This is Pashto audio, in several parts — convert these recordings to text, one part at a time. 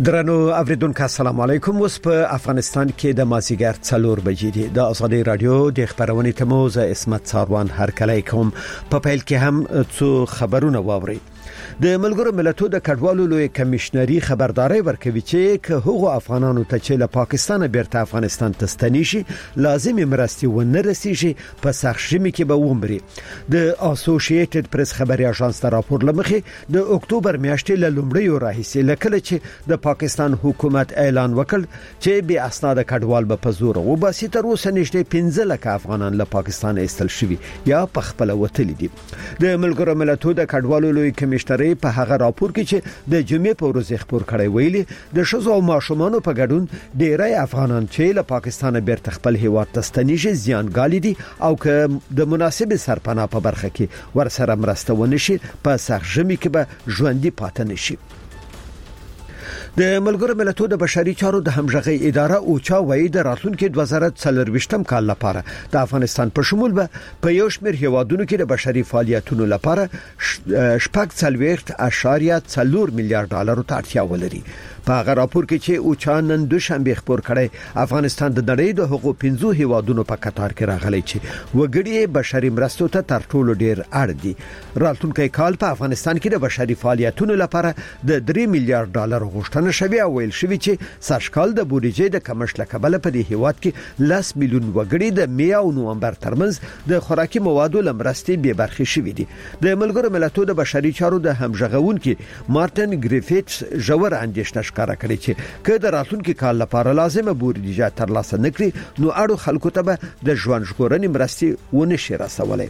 درنو اوریدونکو السلام علیکم. اوس په افغانستان کې د مازیګر 4 بجې دي. د ازادي رادیو د خبرونې تموز اسمت ساروان هر کله کوم په پیل کې هم څو خبرونه واوري. د ملګرو ملتونو د کډوالو لوی کمشنري خبرداري ورکوي چې هغه افغانانو ته چې له پاکستان بیرته افغانستان ته ستنیشي لازمي مرستې ونه رسیږي په سخشمي کې به ومري. د اسوسییټډ پریس خبري اژانس ته راپور لمخې د اکتوبر میاشتې له لومړیو راهیسې لکه چې د پاکستان حکومت اعلان وکړ چې به اسناد کډوال به په زور او باسي تر اوسه نشته 15 لک افغانان له پاکستان ایستل شوي یا په خپل وتلي دي. د ملګرو ملتونو د کډوالو لوی کمشنري په هغه راپور کې چې د جمعې په ورځ خبر کړی ویلي د شزو او ماشومانو په ګډون ډیری افغانان چې له پاکستان بیرته خپل هیواد ته ستنیږي زیانګالي دي او که د مناسب سرپناه په برخه کې ورسره مرسته ونشي په سخت کې به ژوندۍ پاتې نشي. د ملګرو ملتونو د بشري چارو د همغږي اداره اوچا وایي د راتلونکي 2040 کال لپاره د افغانستان په شمول به په یو شمېر هیوادونو کې د بشري فعالیتونو لپاره 4.4 میلیارډ ډالر ته اړتیا ولري. په هغه راپور کې چې اوچا نن دوشنبه خبر کړی افغانستان د نړۍ د حقوق 15 هیوادونو په قطار کې راغلی چې وګړي بشري مرستو ته تر ټولو ډیر اړ دي. راتلونکي کال په افغانستان کې د بشري فعالیتونو لپاره د 3 میلیارډ ډالر غوښتنه شوی او ویل شوی چې سرشکال د بودیجې د کمښت لکبل په دې هیواد کې 10 میلیون وګړي د می او نومبر ترمنځ د خوراکي موادو لمرستي به برخه شوی دي. د ملګرو ملتونو د بشري چارو د همغږونکو مارټن ګریفټس ژور اندېښنه کار کوي چې که د راتلونکي کال لپاره لازمه بودیجه ترلاسه نکړي نو اړو خلکو ته به د ژوند ژغورنې مرستې ونشي رسولای.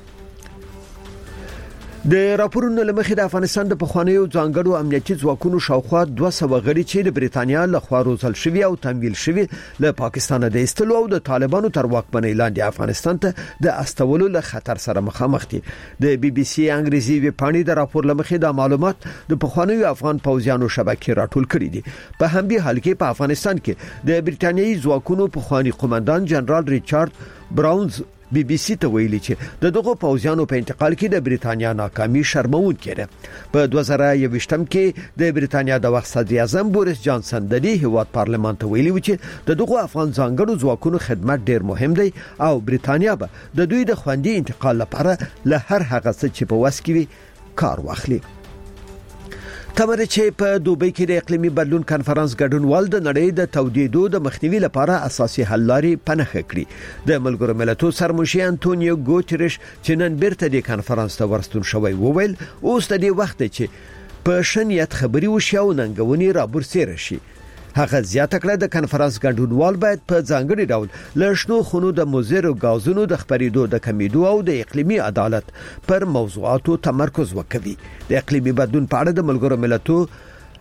د راپورونو لمخې د افغانستان د پخوانیو ځانګړو امنیتي ځواکونو شاوخوا 200 غړي چې د بریتانیا له خوا روزل شوی او تمویل شوی له پاکستان د ایستلو او د طالبانو تر واکمنۍ لاندې افغانستان ته د استولو له خطر سره مخامخ دي. د بي بي سي انګریزي ویبپاڼې د راپور لمخې د معلومات د پخوانیو افغان پوځیانو شبکې راټول کړي دي. په همدې حال کې په افغانستان کې د بریتانیایي ځواکونو پخوانی قومندان جنرال ریچارډ براونز بي بي سي ته ویلي چې دغه پوځیانو په انتقال کې د بریتانیا ناکامي شرمونکې ده. په 2021 کې د بریتانیا د وخت صدر اعظم بوریس جانسن د دې هیواد پارلمان ته ویلي و چې دغه افغان ځانګړو ځواکونو خدمت ډیر مهم دی او بریتانیا به د دوی د خوندي انتقال لپاره له هر هغه څه چې په وس کې وي کار واخلي. تمره چې په دوبۍ کې د اقلیمي بدلون کانفرنس ګډونوال د نړۍ د تودېدو د مخنیوي لپاره اساسي حل لارې پنهخه کړې. د ملګرو ملتونو سرمشي انټونیو ګوتریش چې نن بیرته د کانفرنس ته ورستون شوی وویل اوس د دې وخت چې په شنیت خبري وشي او ننګونی رابرسېر شي. هغه زیاته کړه د کانفرنس ګډونوال باید په ځانګړي ډول لښنو خونو د مضر غازونو د خبرېدو د کمیدو او د اقلیمي عدالت پر موضوعاتو تمرکز وکړي. د اقلیمي بدلون په اړه د ملګرو ملتونو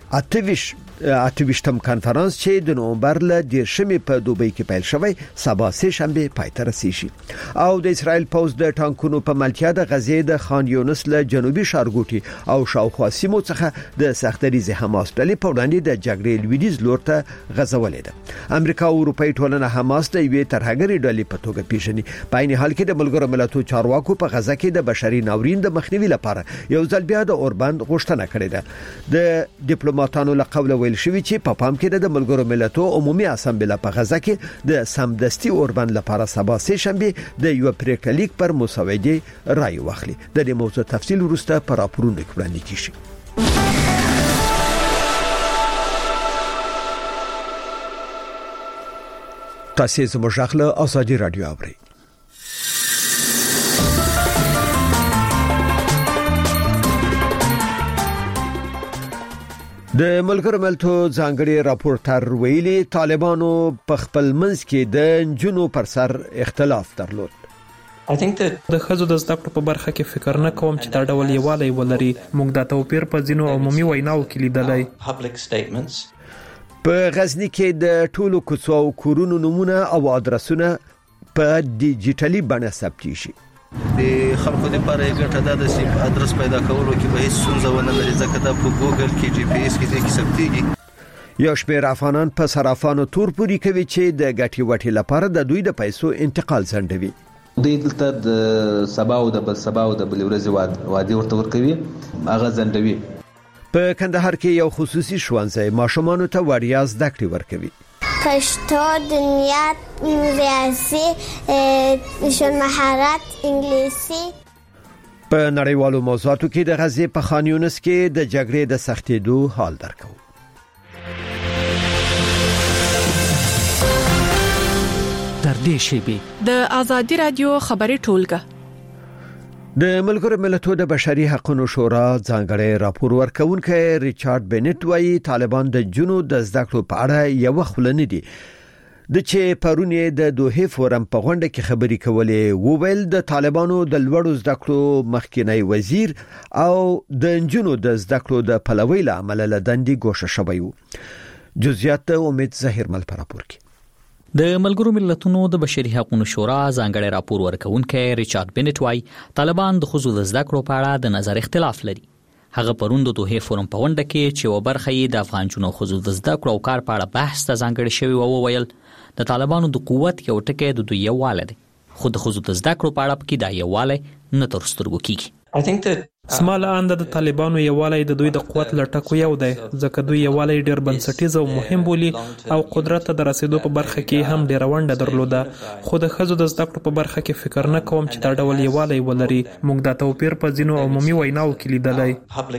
اتویشتم کانفرنس چې د نومبر له 10مې په دوبۍ کې پیل شوی سبا سه شنبه پای ته رسیږي. او د اسرائیل پوز د ټانکونو په ملتیا د غزې د خان یونس له جنوبي ښارګوټي او شاوخوا سیمو څخه د سختریزه حماس ډلې په وړاندې د جګړې لویدیز لور ته غځولې ده. امریکا او اروپای ټولنه حماس د یوې ترهګرې ډلې په توګه پیژني. په عین حال کې د ملګرو ملتونو چارواکو په غزه کې د بشري ناورین د مخنیوي لپاره یو ځل بیا د اوربند غوښتنه کړې ده. د ډیپلوماټانو له قوله ویل شوی چې په پام کې د ملګرو ملتونو عمومي اسامبله په غزه کې د سمدستي اوربند لپاره سبا سه شنبه د یو پریکړه لیک پر مسودې رائے واخلي. د دې موضوع تفصیل وروسته پر راپورونو کې وړاندې کیږي. تاسو زموږ غږ له ازادي رادیو اورئ. د ملګرو ملتونو ځانګړي راپورټر ویلي طالبانو په خپل منځ کې د جنو پر سر اختلاف درلود. د خزو د زده کړو په برخه کې فکر نه کوم چې دا ډول یووالی ولري. موږ د توپیر په ځینو عمومي ویناو کې لیدلای. په غزنی کې د ټولو کوڅو او کورونو نمونه او ادرسونه په ډیجیټلي بڼه ثبت شي. د خلکو لپاره ګټه ده چې ادرس پیدا کولو کې به هیڅ ستونزه ونه لري ځکه دا په ګوګل کې جی پی ایس کې ثبتېږي. یو شمېر افغانان په صرافانو تور پوري کوي چې د ګټي وټي لپاره د دوی د پیسو انتقال ځنډوي. دوی دلته د سبا او د بل سبا او د بل ورځې وادي ورته ورکوي هغه ځنډوي. په کندهار کې یو خصوصي ښوونځی ماشومانو ته وړیا زده کړې ورکوي. پښتو، دنیا، ریاضي، مهارت، انګلیسي. په نړیوالو موضوعاتو کې د غزې په خان یونس کې د جګړې د سختېدو حال درکو. تر دې شیبې د آزادي رادیو خبري ټولګه د ملګرو ملتونو د بشري حقوقو شورا ځانګړی راپور ورکونکي ریچارډ بنټ وايي طالبان د جنو د زده کړو په اړه یو خلنه دي. د چې پرونی د دوه فورم په غونډه کې خبري کولې وویل د طالبانو د لوړو زده کړو مخکینی وزیر او د جنو د زده کړو د پلوي لامل لدندې ګوښه شوی وو. جزئیات امید ظاهر مل پر راپور کې. د ملګرو ملتونو د بشري حقوقو شورا ځانګړی راپور ورکونکي ریچارډ بنټ وايي طالبان د خصوصي د زده کړو په اړه د نظر اختلاف لري. هغه پرون د دوه فورم په غونډه کې چې و برخه یې د افغان جنو خصوصي د زده کړو او کار په اړه بحث ته ځانګړی شوی او ویل د طالبانو د قوت یو ټکی د دوی یواله دی، خو د خصوصي د زده کړو په اړه کې دا یواله نه تر سترګو کیږي. سماله اند د طالبانو یوالای د دوی د قوت لټکو یو دی، ځکه دوی یوالای ډیر بنسټیز او مهم بولی او قدرت ته د رسیدو په برخه کې هم ډیر ونډه درلوده. خو د خزو د زده کړو په برخه کې فکر نه کوم چې دا ډول یوالای ولري. موږ د توپیر په ځینو عمومي ویناو کې لیدلای.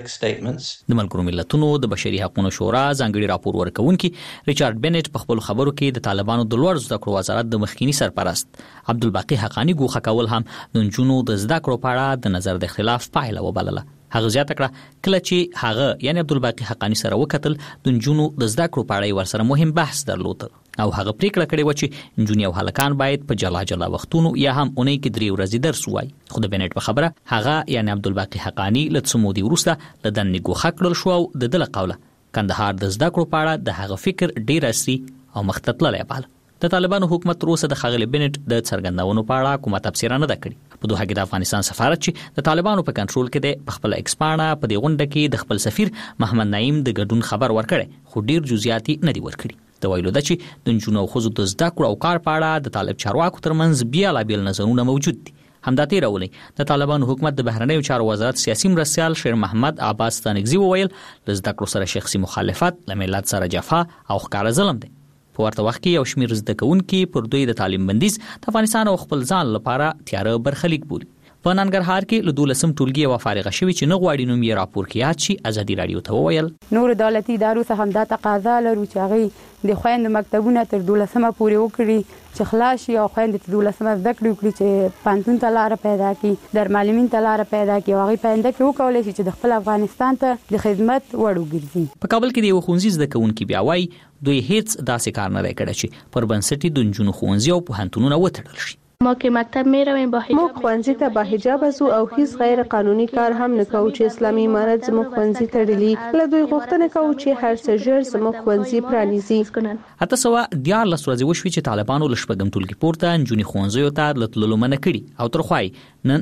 د ملګرو ملتونو د بشري حقوقو شورا ځانګړي راپور ورکونکي ریچارډ بنټ په خپل خبرو کې د طالبانو د لوړ زده کړو وزارت د مخکینی سرپرست عبدالباقی حقانی ګوښه کول هم د جنونو د زده کړو په اړه د نظر د اختلاف پایله وبلله. هغه زیاته کړه کله چې هغه یعنی عبدالباقی حقانی سره وکتل د جنونو د زده کړو په اړه ورسره مهم بحث درلود او هغه پریکړه کړې و چې جنونی او هلکان باید په جلا جلا وختونو یا هم اونۍ کې 3 ورځې درس وایي. خو د بنټ په خبره هغه یعنی عبدالباقی حقانی له څو مودې وروسته له دندې ګوښه کړل شو او د دله قوله کندهار د زده کړو په اړه د هغه فکر ډیر اصلي او مختتللی باله. د طالبانو حکومت روسه د خغل بنټ د څرګندونو په اړه کومه تفسیر نه ده کړې. په دوه کې د افغانستان سفارت چې د طالبانو په کنټرول کې د خپل ایکسپانه په دې غونډه کې د خپل سفیر محمد نعیم د ګډون خبر ورکړي، خو ډیر جزئیات نه دي ورکړي. د ویلو د چې د جنونو خزو د زده کړو او کار په اړه د طالب چارواکو ترمنځ بیا لا بیل نظرونه موجود دي. همدا تیرولې د طالبانو حکومت د بهرنیو چارو وزارت سیاسي مرستیال شیر محمد عباس تنگزی وویل د زده کړو سره شخصي مخالفت له ملت سره جفا او ښکار ظلم دی. په ورته وخت کې یو شمېر زده کوونکي پر دوی د تعلیم بندیز د افغانستان او خپل ځان لپاره تیاره برخلیک بولي. په ننګرهار کې له 12 ټولګي او فارغه شوی چې نه غواړي نوم یې راپور کې یاد شي ازادي رادیو ته وویل نور دولتي ادارو څخه هم دا تقاضا لرو چې هغه د خويند مکتبونه تر 12مه پورې وکړي چې خلاص شي او خويند تر 12مه زده کړي وکړي چې پانتون ته لار پیدا کړي در معلمین ته لار پیدا کړي او هغه پاینده کې وکولای شي چې د خپل افغانستان ته د خدمت وړ وګرځي. په کابل کې د یو ښوونځي زده کوونکي بیا وایي دوی هیڅ داسې کار نه کړی چې پر بنسټي د نجونو ښوونځي او پوهنتونونه وتړل شي. ما که مکتب میرویم با حجاب، ما خوانزی ته با حجاب ازو او هیڅ غیر قانوني کار هم نکوو چې اسلامي امارت زموږ خوانزی تړلی. له دوی غوښتنه کوو چې هر څه ژر زموږ خوانزی پرانیزي. اته سوا د 14 ورځې وشوي چې طالبانو له شپږم ټولګي پورته نجونې ښوونځیو ته تللو منع کړي او تر خوای نن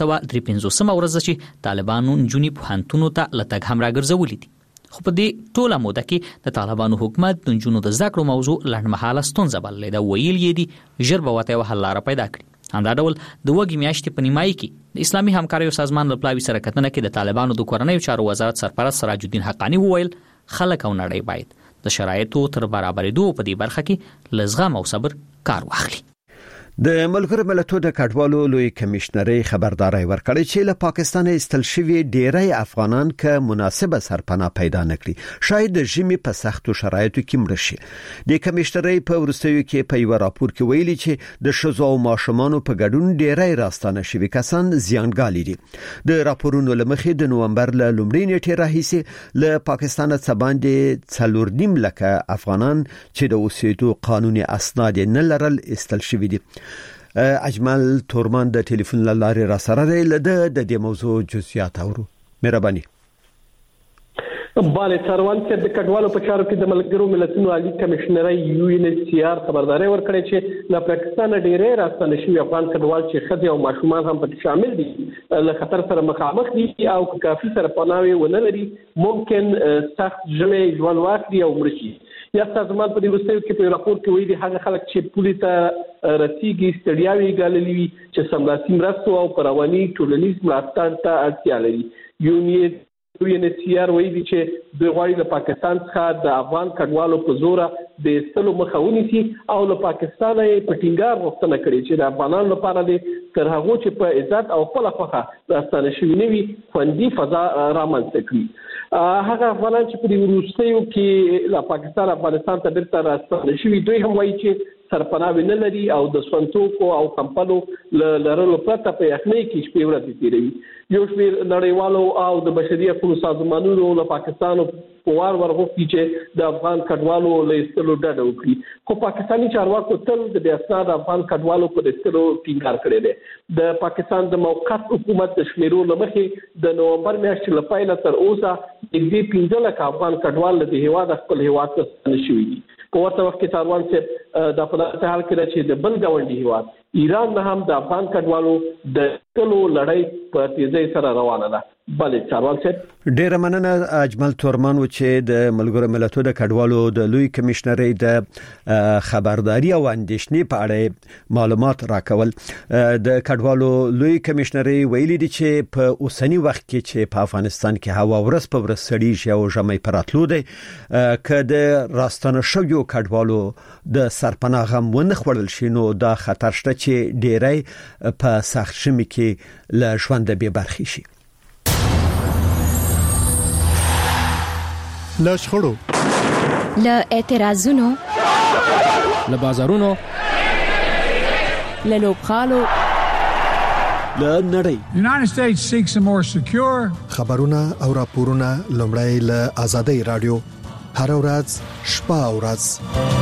353 ورځ چې طالبانو نجونې پوهنتونو ته لټګ هم راګرځولې دي. خو په دې ټوله موده کې د طالبانو حکومت د نجونو د زده کړو موضوع لنډمهاله ستونزه بللې ده. ویل یې دي ژر به وته حل لاره پیدا کړي. همدا ډول د وګي میاشتې په نیمایي کې د اسلامي همکاریو سازمان له پلاوي سره کتنه کې د طالبانو د کورنیو چارو وزارت سرپرست سراج الدین حقانی وویل خلک او نړۍ باید د شرایطو تر برابرېدو په دې برخه کې لزغم او صبر کار واخلي. د ملګرو ملتونو د کډوالو لوی کمشنري خبرداري ورکړی چې له پاکستان استل شوی ډیری افغانان که مناسبه سرپناه پیدا نکړي شاید د ژمي په سختو شرایطو کې مړ شي. د کمشنري په ورستیو کې په یو راپور کې ویلي چې د شذو او ماشومانو په ګډون ډیری راستانه شوی کسان زیانګالي دي. د راپورونو لمخې د نومبر له لومړۍ نیټې راهیسې له پاکستان څخه باندې 4.5 لک افغانان چې د اوسېدو قانوني اسناد نه لرل استل شوی دي. اجمل تورمان د ټلیفون لارې را سره دی د دې موضوع جزئیات اورو. مهرباني. باندې څاروان چې د کډوالو په چارو کې د ملګرو ملتونو عالی کمشنري UNHCR خبرداري ورکړې چې له پاکستان ډېرې راستنه شوي افغان کډوال چې ښځې او ماشومان هم پکې شامل دي له خطر سره مخامخ دي او کافي سرپناوي ونه لري ممکن سخت ژمي ژوند واخلي او مړ شي. یا سازمان په دې وروستیو کې په راپور کې ویلي هغه خلک چې پولیس ته رسیدي ستړیاوي ګاللي وي چې سملاسي مرستو او پرواني ټولنیز ملاتړ ته اړتیا لري. UNHCR وایي چې د غواړي له پاکستان څخه د افغان کډوالو په زور د استلو مخه ونیسي او له پاکستان یې په ټینګار غوښتنه کړې چې د افغانانو لپاره د تر هغه چې په عزت او خپل خوخه راستانه شوی نوي خوندي فضا رامنځته کړي. هغه افغانان چې په دې وروستیو کې له پاکستان افغانستان ته بیرته راستانه شوي دوی هم وایي چې سرپناه نه لري او د سونتوکو او کمپلو لرلو پرته په یخنۍ کې شپې ورځې تیروي. یو شمېر نړیوالو او د بشري حقوقو سازمانونو له پاکستان په وار ورغوښتي چې د افغان کډوالو له ایستلو ډډه وکړي، خو پاکستاني چارواکو تل د بې اسناده افغان کډوالو په ایستلو ټینګار کړی دی. د پاکستان د موقت حکومت د شمیرو له مخې د نومبر میاشتې له پیله تر اوسه نږدې 15 لکه افغان کډوال د هیواد خپل هیواد ته ستانه شوي دي. په ورته وخت کې تاروان صاحب د په داسې حال کې چې د بل ګاونډي هیواد ایران نه هم د افغان کډوالو د ټولو لړۍ په تیزۍ سره روانه ده. بلې تاروان صاحب ډیر مننه. اجمل تورمان و چې د ملګرو ملتونو د کډوالو د لوی کمشنري د خبرداري او اندېښنې په اړه معلومات راکول. د کډوالو لوی کمشنري ویلي دي چې په اوسنی وخت کې چې په افغانستان کې هوا ورځ په ورځ سړیږي او ژمي پراتلو دي که د راستانه شویو کډوالو د سرپناه غم ونه خوړل شي نو دا خطر شته چې ډیری په سخت شمي کې له ژوند به برخې شي. له شخړو، له اعتراضونو، له بازارونو، له لوبخالو، له نړۍ. United States seeks a more secure خبرونه او راپورونه لومړی له آزادۍ رادیو هر ورځ شپه او ورځ.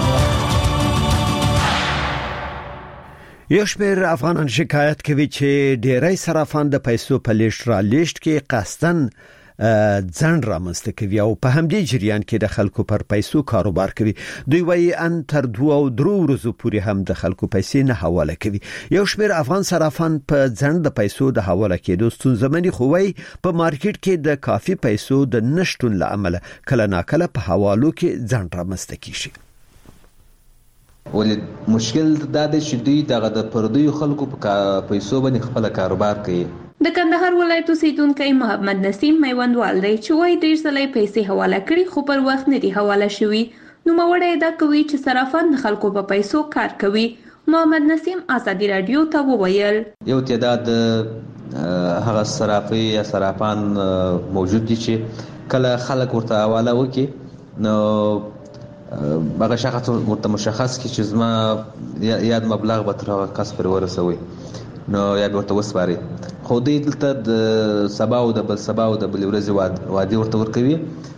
یو شمېر افغانان شکایت کوي چې ډیری صرافان د پیسو په لیشت را لیشت کې قصدن ځند رامنځته کوي او په همدې جریان کې د خلکو پر پیسو کاروبار کوي. دوی وايي ان تر 2 او 3 ورځې پورې هم د خلکو پیسې نه حواله کوي. یو شمېر افغان صرافان په ځند د پیسو د حواله کېدو ستونزمنې خو وايي په مارکیټ کې د کافي پیسو د نشټون لامل کله ناکله په حوالو کې ځند رامنځته کیږي. ولې مشکل دا دی چې دوی دغه د پردیو خلکو په پیسو باندې خپل کاروبار کوي. د کندهار ولایت اوسیدونکو محمد نسیم میوندوال دی چې وایي ډیر ځله پیسې حواله کړي خو پر وخت نه دي حواله شوي. نو موړی دا کوي چې صرافان د خلکو په پیسو کار کوي. محمد نسیم آزادی رادیو ته وویل یو تعداد هغه صرافي یا صرافان موجود دي چې کله خلک ورته حواله وکړي نو هغه شخص ورته مشخص کی چې زما یاد مبلغ به تر هغه کس پر ورسوي نو یا ورته وسپاري. خو دې دلته د سبا او د بل سبا او د بل ورځې وادي ورته ورکوي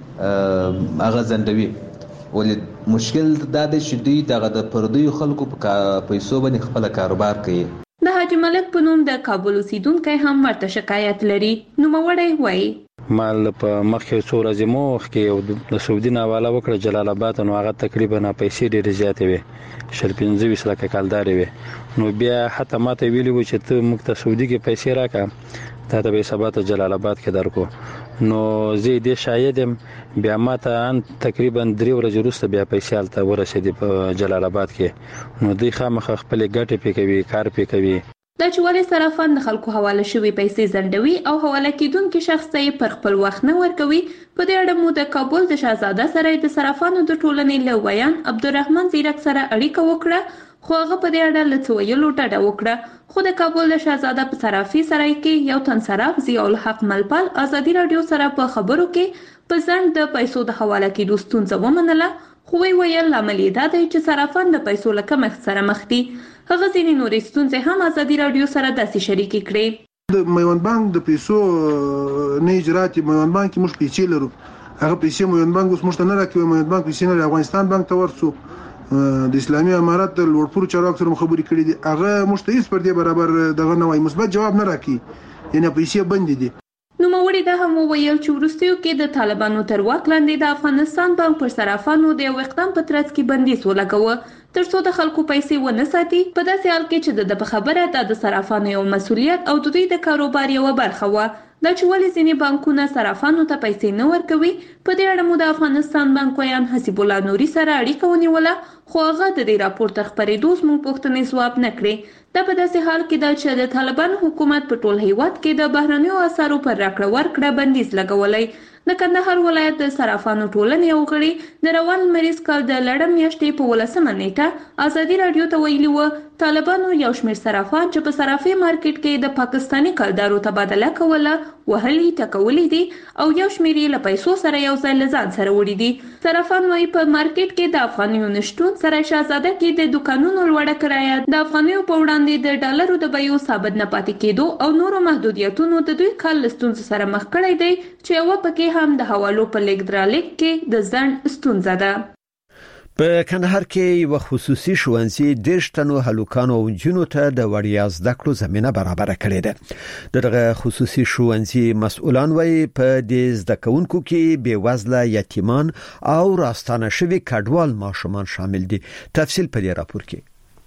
هغه زندوي. ولې مشکل دا دی چې دوی دغه د پردیو خلکو په پیسو باندې خپل کاروبار کوي. د حاجی ملک په نوم د کابل اوسیدونکو هم ورته شکایت لري. نو موړی وایي مال په مخکې څو ورځې مو وخت د سعودي نه حواله وکړه جلال آباد نو هغه تقریبا پیسې ډېرې زیاتې وي 15 لکه کالدارې وي. نو بیا حتی ماته ویلي و چې ته موږ ته سعودي کې پیسې راکړه تا ته به سبا ته جلال آباد کې درکو. نو زه دې شاید بیا ماته ان تقریبا 3 ورځې وروسته بیا پیسې هلته ورسېدې په جلال آباد کې. نو دوی خامخا خپل ګټې پې کوي کار پې کوي. دا چې ولې صرافان د خلکو حواله شوي پیسې ځنډوي او حواله کیدونکي شخص ته یې پر خپل وخت نه ورکوي. په دې اړه مو د کابل د شاهزاده سره د صرافانو د ټولنې له ویان عبدالرحمن زیرک سره اړیکه وکړه خو هغه په دې اړه له څه ویلو ډډه وکړه. خو د کابل د شاهزاده په صرافي سرای کې یو تن صراف ضیاء الحق ملپال آزادي رادیو سره په خبرو کې په ځنډ د پیسو د حواله کیدو ستونزه ومنله. خو ویل لامل یې دا دی چې صرافان د پیسو له کمښت سره مخ دي. هغه ځینې نورې ستونزې هم آزادي رادیو سره داسې شریکې کړې. د میوند بانک د پیسو نه اجرات میوند بانک موږ پیسې لرو هغه پیسې میوند بانک اوس موږ ته نه راکوي. میوند بانک پیسې نه افغانستان بانک ته ورسو د اسلامي امارات د لوړپوړو چارواکو سره خبرې کړې دي هغه موږ ته هیڅ پر دې برابر دغه نه وایي مثبت جواب نه راکوي یعنی پیسې بند دي. نوموړي دا هم وویل چې وروستیو کې د طالبانو تر واک لاندې د افغانستان بانک پر صرافانو د یو اقدام په ترڅ کې بندیز ولګاوه ترڅو د خلکو پیسې ونه ساتي. په داسې حال کې چې د خبره د صرافانو یو مسؤلیت او د دوی د کاروبار یو برخه و. دا چې ولې ځینې بانکونه صرافانو ته پیسې نه ورکوي په دې اړه مو د افغانستان بانک ویان حسیب الله نوري سره اړیکه ونیوله خو هغه د دې راپور تر خپرېدو زموږ پوښتنې ځواب نه کړې. دا په داسې حال کې ده چې د طالبانو حکومت په ټول هیواد کې د بهرنیو اسعارو پر راکړه ورکړه بندیز لګولی. د کندهار ولایت د صرافانو ټولنې یو غړي د روان لمریز کال د لړم میاشتې په 18 نیټه ازادي رادیو ته ویلي و طالبانو یو شمېر صرافان چې په صرافي مارکیټ کې د پاکستاني کلدارو تبادله کوله وهلي ټکولي دي او یو شمېر یې له پیسو سره یو ځای له ځان سره وړي دي. صرافان وايي په مارکیټ کې د افغانیو نشټون سره شاهزاده کې د دکانونو لوړه کرایه د افغانیو په وړاندې د ډالرو د بیو ثابت نه پاتې کېدو او نورو محدودیتونو د دوی کال له ستونزو سره مخ کړی دی چې یوه پکې هم د حوالو په لیږد رالېږد کې د ځنډ ستونزه ده. په کندهار کې یو خصوصي ښوونځي 10 تنو هلکانو او نجونو ته د وړیا زده کړو زمينه برابر کړې ده. دغه خصوصي ښوونځي مسؤلان وايي په دې زده کوونکو کې بې وزله یتیمان او راستانه شوي کډوال ماشومان شامل دي. تفصیل په دې راپور کې.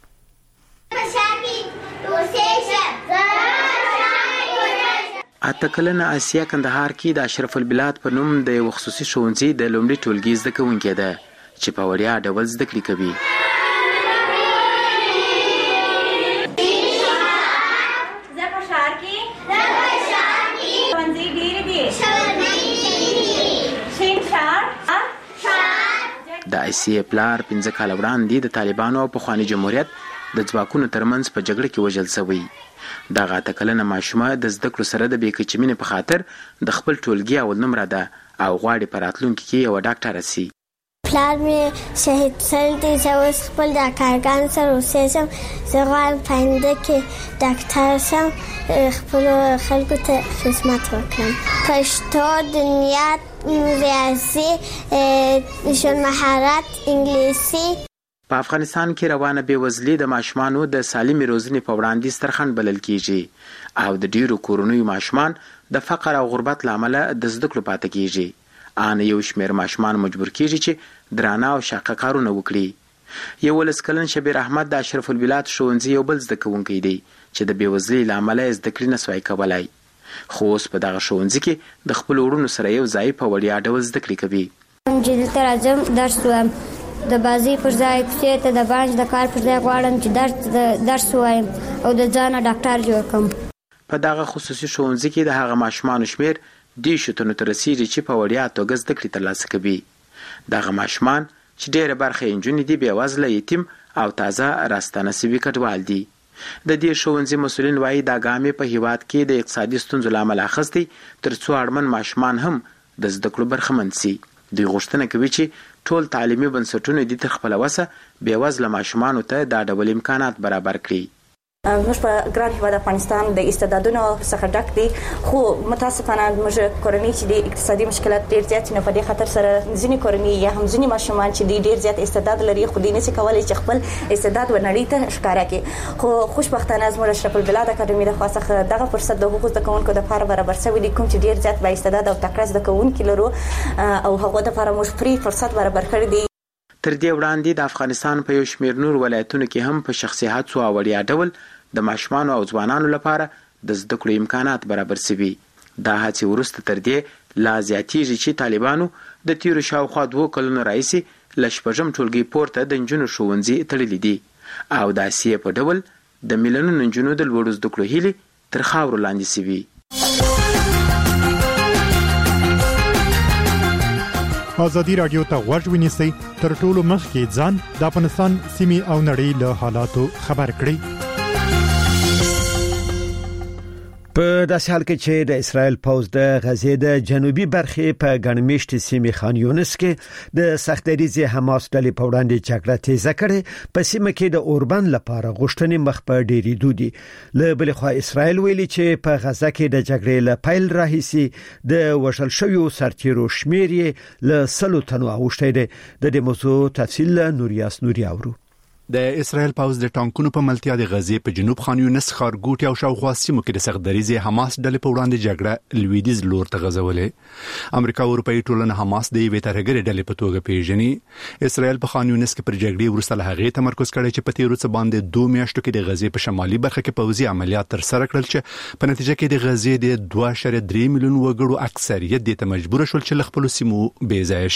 اتکلنه آسیا کندهار کې د اشرف البلاد په نوم د یو خصوصي ښوونځي د لومړي ټولګي زده کوونکې ده چې په وړیا ډول زده کړې کوي. د آسیا پلار 15 کال وړاندې د طالبانو او پخوانی جمهوریت د ځواکونو ترمنځ په جګړه کې وژل شوی. دغه اتکلنه ماشومه د زده کړو سره د بیکچمینې په خاطر د خپل ټولګي اول نمره ده او غواړي په راتلونکي کې یو ډاکټر شي. پلار مې شهید سل دی زه اوس خپل د کارګان سره اوسېږم. زه غواړم په آینده کې ډاکټر شم خپل خلکو ته خدمت وکړم. پښتو دنیا ریاضي ژوند مهارت انګلیسي. په افغانستان کې روانه بېوزلي د ماشومانو د سالمې روزنې په وړاندې ستر خنډ بلل کېږي او د ډیرو کورنیو ماشومان د فقر او غربت له امله د زده کړو پاتې کېږي. ان یو شمېر ماشومان مجبور کېږي چې درانه او شاقه کارونه وکړي. 11 کلن شبیر احمد د اشرف البلاد ښوونځي یو بل زده کوونکی دی چې د بېوزلۍ له امله زده کړې نه سوای کولی، خو اوس په دغه ښوونځي کې د خپلو وروڼو سره یو ځای په وړیا ډول زده کړې کوي. چې دلته راځم درس وایم، د بازی پر ځای کوڅې ته د بانج د کار پر ځای غواړم چې درس وایم او د ځانه ډاکټر جوړ کړم. په دغه خصوصي ښوونځي کې د هغه ماشومانو شمېر 10 تنو ته رسیږي چې په وړیا توګه زده کړې ترلاسه کوي. دغه ماشومان چې ډېره برخه یې نجونې دي بېوزله، یتیم او تازه راستانه سوي کډوال دي. د دې ښوونځي مسؤلین وایي دا ګام په هیواد کې د اقتصادي ستونزو له امله اخیستی تر څو اړمن ماشومان هم د زده کړو برخمن سي. دوی غوښتنه کوي چې ټول تعلیمي بنسټونه دې تر خپله وسه بېوزله ماشومانو ته دا ډول امکانات برابر کړي. موږ په ګران هیواد افغانستان د استعدادونو څخه ډک دي، خو متاسفانه موږ کورنۍ چې د اقتصادي مشکلات ډېر زیات نه په دې خاطر سره ځینې کورنۍ یا هم ځینې ماشومان چې ډېر زیات استعداد لري خو دوی نشي کولی چې خپل استعداد ونړۍ ته ښکاره کړي. خو خوشبختانه زموږ اشرف البلاد اکاډمي د خوا څخه دغه فرصت د حقوقو زده کوونکو لپاره برابر شوی دی، کوم چې ډېر زیات با استعداد او تکړه زده کوونکي لرو او هغو لپاره موږ فری فرصت برابر کړی دی. تر دې وړاندې د افغانستان په یو شمېر نور ولایتونو کې هم په شخصي هڅو او وړیا ډول د ماشومانو او ځوانانو لپاره د زده کړو امکانات برابر شوي. دا هڅې وروسته تر دې لا زیاتېږي چې طالبانو د تیرو شاوخوا 2 کلونو راهیسې له 6 ټولګي پورته د نجونو ښوونځي تړلي دي او د آسیې په ډول د میلیونونو نجونو د لوړو زده کړو هیلې تر خاورو لاندې شوي. ازادي رادیو ته غوږ ونیسئ، تر ټولو مخکې ځان د افغانستان سیمې او نړۍ له حالاتو خبر کړئ. په داسې حال کې چې د اسرائیل پوځ د غزې د جنوبي برخې په ګڼمېشتې سیمې خان یونس کې د سختدریزې حماس ډلې په وړاندې جګړه تیزه کړې، په سیمه کې د اوربند لپاره غوښتنې مخ په ډېرېدو دي. له بلې خوا اسرائیل ویلي چې په غزه کې د جګړې له پیل راهیسې د وژل شویو سرتیرو شمېر یې له 100 تنو اوښتی دی. د دې موضوع تفصیل له نوریاس نوري اورو. د اسرائیل پوځ د ټانکونو په ملتیا د غزې په جنوب خان یونس ښارګوټي او شاوخوا سیمو کې د سختدریزې حماس ډلې په وړاندې جګړه لویدیځ لور ته غځولې. امریکا او اروپאי ټولنه حماس د یوې ترهګرې ډلې په توګه پیژني. اسرائیل په خان یونس کې پر جګړې وروسته له هغې تمرکز کړی چې په تیرو څه باندې 2 میاشتو کې د غزې په شمالي برخه کې پوځي عملیات ترسره کړل چې په نتیجه کې د غزې د 2.3 میلیون وګړو اکثریت د ته مجبور شول چې له خپل سیمو بې ځای شي.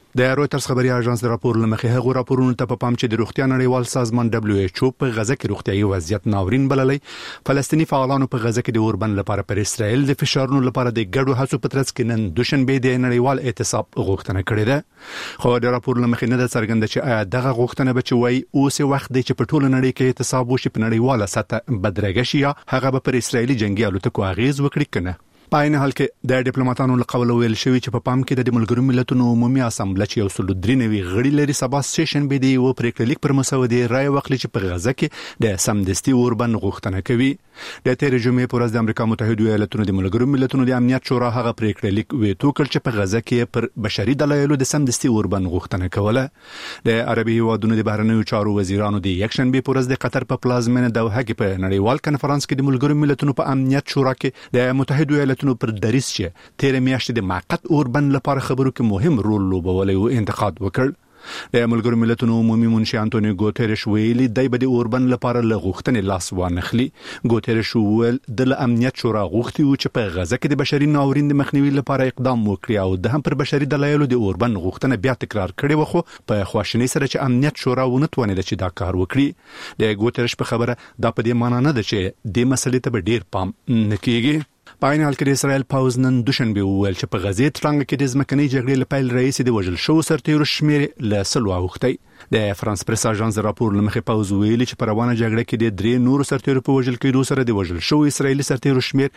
د رويټرز خبري اژانس د راپور لمخې هغه راپورونه ته په پام چې د روغتیا نړیوال سازمان WHO په غزه کې روغتيایي وضعیت ناورین بللې. فلسطینی فعالانو په غزه کې د اوربند لپاره پر اسرائیل د فشارونو لپاره د ګډو هڅو په ترڅ کې نن دوشنبه د نړیوال اعتصاب غوښتنه کړې ده. خو د راپور لمخې نه د څرګنده چې آیا دغه غوښتنه به چې وای اوس وخت دی چې په ټوله نړۍ کې اعتصاب وشي په نړیواله سطح بدرګه شي یا هغه به پر اسرائیلي جنگي الوتکو اغیز وکړي کنه. په عین حال کې د ډیپلوماټانو له قوله ویل شوی چې په پام کې د ملګرو ملتونو عمومي اسامبله چې 193 غړي لري سبا سیشن به دی او پریکړه پر مسودې رائے وکړي چې په غزه کې د سمدستي اوربند غوښتنه کوي. د تیر جمعې پر ورځ د امریکا متحده ایالاتونو د ملګرو ملتونو د امنیت شورا هغه پریکړه لیک ویټو کړ چې په غزه کې پر بشري دلایلو د سمدستي اوربند غوښتنه کوله. د عربي هیوادونو د بهرنیو چارو وزیرانو د یکشنبه پر ورځ د قطر په پلازمینه دوحه کې په نړیوال کنفرانس کې د ملګرو ملتونو په امنیت شورا کې د متحده ایالاتونو پر دریس تیر میاشتې د موقت اوربند لپاره خبرو کې مهم رول لوبولی او انتقاد وکړ. د ملګرو ملتونو عمومي منشي انټونیو ګوتریش ویلي دی به د اوربند لپاره لغښتنې لاس وانخلي. ګوتریش ویل د امنیت شورا غوښتي او چې په غزه کې د بشري ناورین د مخنیوي لپاره اقدام وکړي او د هم پر بشري دلایلو د اوربند غوښتنه بیا تکرار کړي و خو په خواشنۍ سره چې امنیت شورا ونه توانید چې دا کار وکړي. د ګوتریش په خبره دا په دې معنی نه ده چې د مسلې ته به ډیر پام نه کیږي. په عین حال کې د اسرائیل پوز نن دوشنبه وویل چې په غزې ترڅنګ کې د ځمکنۍ جګړې لپاره رئیس د وژل شو سرتیرو شمیر له 100 اوختي. د فرانس پریس اژانس راپور لمخې پوز ویلي چې په روانه جګړه کې د 3 نورو سرتیرو په وژل کېدو سره د وژل شو اسرائیلي سرتیرو شمیر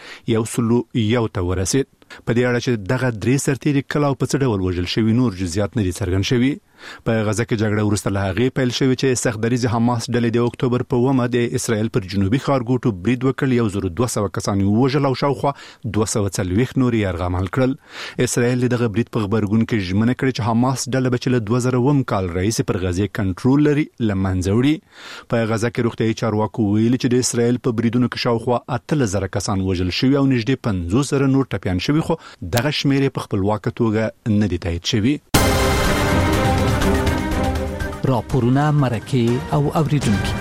101 ته ورسید. په دې اړه چې دغه 3 سرتیري کله او په څه ډول وژل شوی نور جزئیات نه دي څرګند شوی. په غزه کې جګړه وروسته له هغې پیل شوې چې سختدریز حماس ډلې د اکتوبر په 1 د اسرائیل پر جنوبي ښارګوټو برید وکړ 1200 کسان وژل او شاوخوا 240 نور یې ارغمال کړل. اسرائیل دغه برید په خبرګون کې ژمنه کړې چې حماس ډله به چې 2000 کال رئیس پر غزې کنټرول لري لمنځه وړي. په غزه کې روغتيایي چارواکو ویلي چې د اسرائیل په بریدونو کې شاوخوا 8000 کسان وژل شوي او نږدې 500 نور ټپيان شوي خو دغه شمیر په خپلواکه توګه نه دي تایید شوي. راپورونه مرکه او اوریدونکو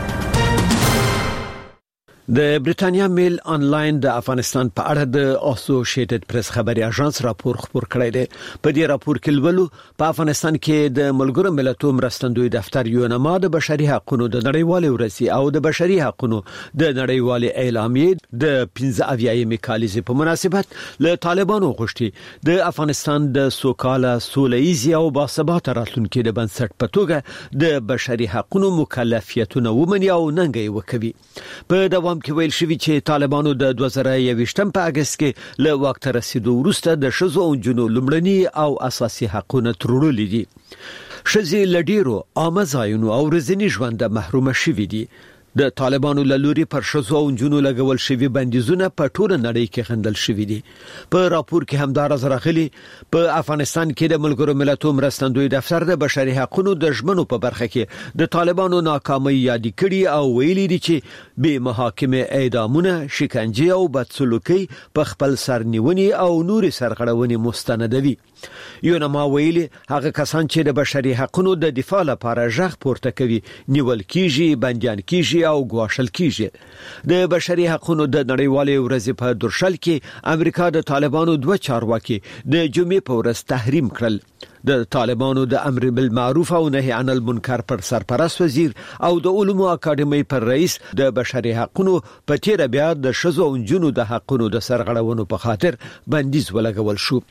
د بریټانیا میل انلاین د افغانستان په اړه د اسوسییټډ پریس خبري اژانس راپور خبر کړی دی. په دې راپور کې لولو په افغانستان کې د ملګرو ملتونو مرستندوی دفتر یونما د بشري حقوقو د نړیوالې ورځې او د بشري حقوقو د نړیوالې اعلامیې د 15 کالیزې په مناسبت له طالبانو غوښتي د افغانستان د سوکاله سوله‌ایزي او باثباته راتلونکي د بنسټ په توګه د بشري حقوقو مکلفیتونه ومني او ننګي وکوي. په دوام کې ویل شوی چې طالبانو د 2021 په اگست کې له واک ته رسیدو وروسته د شذو او جنو لمړني او اساسي حقوقونه ترورل دي. شذي لډیرو امزاینو او رزنی ژوند محروم شوي دي. د طالبانو لوري پر شذو او جنو لګول شوی بندیزونه په ټوله نړۍ کې غندل شوی دي. په راپور کې همدار راغلي په افغانستان کې د ملګرو ملتونو مرستندوی دفتر د بشري حقوقو د ژمنو په برخه کې د طالبانو ناکامۍ یاد کړي او ویلي دي چې به محاکمه اعدامونه شکنجه او بدسلوکي په خپل سرنیونی او نوري سرغړونې مستندوي. یونما ویلي هغه کسان چې د بشري حقوقو د دفاع لپاره ژغ پورته کوي نیول کیږي بنديان کیږي او ګواښل کیږي. د بشري حقوقو د نړیوالې ورځې په درشل کې امریکا د طالبانو 2 چارواکي د جمعې په ورځ تحریم کړل. د طالبانو د امر بالمعروف او نهي عن المنکر پر سرپرست وزیر او د علومو اکاډمۍ پر رئیس د بشري حقوقو په تیر بیا د شذو او جنو د حقوقو د سرغړونو په خاطر بندیز ولګول شو.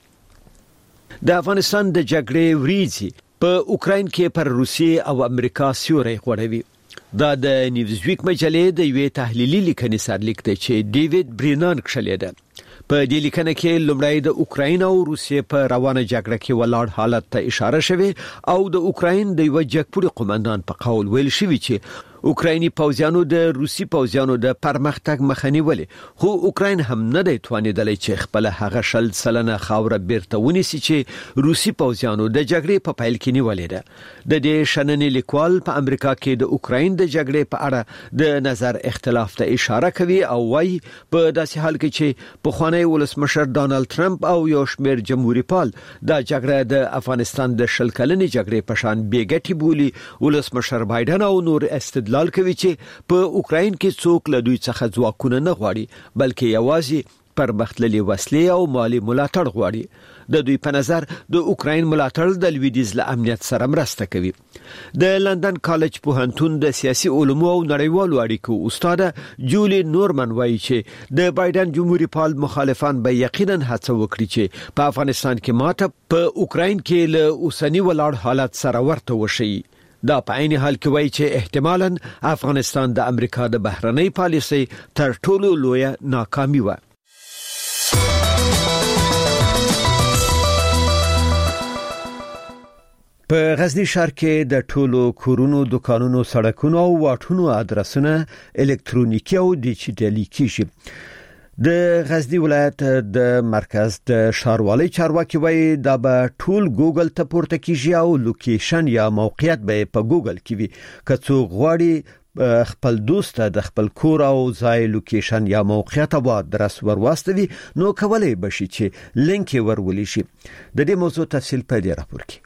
د افغانستان د جګړې وریځي په اوکراین کې پر روسیې او امریکا سیوري غوړوي. دا د نیوزویک مجلې د یوې تحلیلي لیکنې سرلیک دی چې ډیوډ برینان کښلې ده. په دې لیکنه کې لومړی د اوکراین او روسیې په روانه جګړه کې ولاړ حالت ته اشاره شوه او د اوکراین د یو جګپوړي قومندان په قول ویل شوی چې اوکرایني پوځیانو د روسي پوځیانو د پرمختګ مخنیوي ولې خو اوکراین هم نه دی توانیدلی چې خپل هغه شل سلنه خاوره بیرته ونیسي چې روسي پوځیانو د جګړې په پیل کې نیولې ده. د دې شننې لیکوال په امریکا کې د اوکراین د جګړې په اړه د نظر اختلاف ته اشاره کوي او وايي په داسې حال کې چې په خوانی ولسمشر ډانلډ ټرمپ او یو شمېر جمهوریت پال د جګړې د افغانستان د شل کلنې جګړې په شان بیګټي بولی ولسمشر بایدن او نور استدلال کوي چې په اوکراین کې څوک له دوی څخه ځواکونه نه غواړي بلکې یوازې پرمختللي وسلې او مالی ملاتړ غواړي. د دوی په نظر د اوکراین ملاتړ د لویدیځ له امنیت سره مرسته کوي. د لندن کالج پوهنتون د سیاسي علومو او نړیوالو اړیکو استاد جولی نورمن وایي چې د بایدن جمهوریت پال مخالفان به یقینا هڅه وکړي چې په افغانستان کې ماته په اوکراین کې له اوسنی ولاړ حالت سره ورته وشي. دا په عین حال کې وایي چې احتمالاً افغانستان د امریکا د بهرنۍ پالیسۍ تر ټولو لویه ناکامي و. په غزنی ښار کې د ټولو کورونو، دکانونو، سړکونو او واټونو ادرسونه الکترونیکي او ډیجیټلي کیږي. د غزنی ولایت د مرکز د ښاروالۍ چارواکي وایي دا به ټول ګوګل ته پورته کیږي او لوکیشن یا موقعیت به په ګوګل کې وي. که څوک غواړي خپل دوست د خپل کور او ځای لوکیشن یا موقعیت او ادرس ورواستوي نو کولای بشي چې لینک ورولي شي. د دې موضوع تفصیل په دې راپور کې.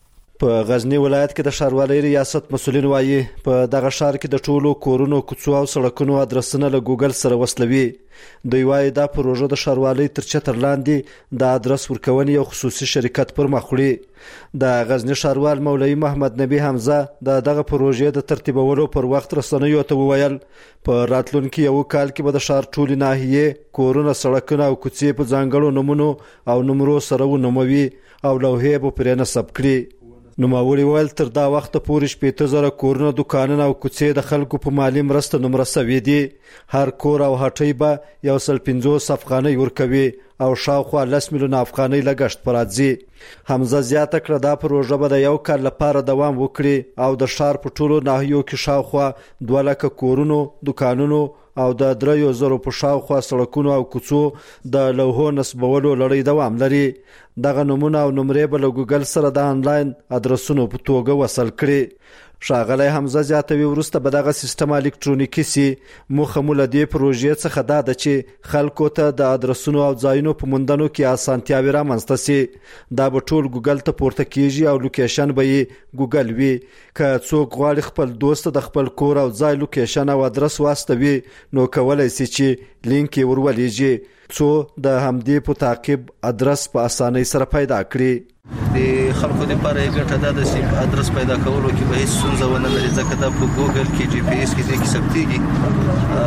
په غزنی ولایت کې د ښاروالۍ ریاست مسؤلین وایي په دغه ښار کې د ټولو کورونو، کوڅو او سړکونو ادرسونه له ګوګل سره وصلوي. دوی وایي دا پروژه د ښاروالۍ تر چتر لاندې د ادرس ورکونې یو خصوصي شرکت پر مخ وړي. د غزنی ښاروال مولوي محمد نبی حمزه دغه پروژې د ترتیبولو پر وخت رسنیو ته وویل په راتلونکي یو کال کې به د ښار ټولې ناحیې، کورونه، سړکونه او کوڅې په ځانګړو نومونو او نمرو سره ونوموي او لوحې به پرې نصب کړي. نوموړي ویل تر دا وخت پورې 15,000 کورونه، دکانونه او کوڅې د خلکو په مالی مرسته نمره شوي دي. هر کور او هټۍ به 150 افغانۍ ورکوي او شاوخوا 10 میلیونه افغانۍ لګښت پر راځي. حمزه زیاته کړه دا پروژه به د یو کال لپاره دوام وکړي او د ښار په ټولو ناحیو کې شاوخوا 2 لکه کورونو، دکانونو او د 3,000 په شاوخوا سړکونو او کوڅو د لوحو نصبولو لړۍ دوام لري. دغه نمونه او نمرې به له ګوګل سره د انلاین ادرسونو په توګه وصل کړي. ښاغلی حمزه زیاتوي وروسته به دغه سیستم الکترونیکي سي. موخه مو له دې پروژې څخه دا ده چې خلکو ته د ادرسونو او ځایونو په موندنو کې اسانتیاوې رامنځته سي. دا به ټول ګوګل ته پورته کیږي او لوکیشن به یې ګوګل وي. که څوک غواړي خپل دوست د خپل کور او ځای لوکیشن او ادرس واستوي نو کولای سي چې لینک یې ورولېږي څو د همدې په تعقیب ادرس په اسانۍ سره پیدا کړي. د خلکو لپاره یې ګټه ده چې ادرس پیدا کولو کې به هیڅ ستونزه ونه لري ځکه دا په ګوګل کې جی پی ایس کې ثبتېږي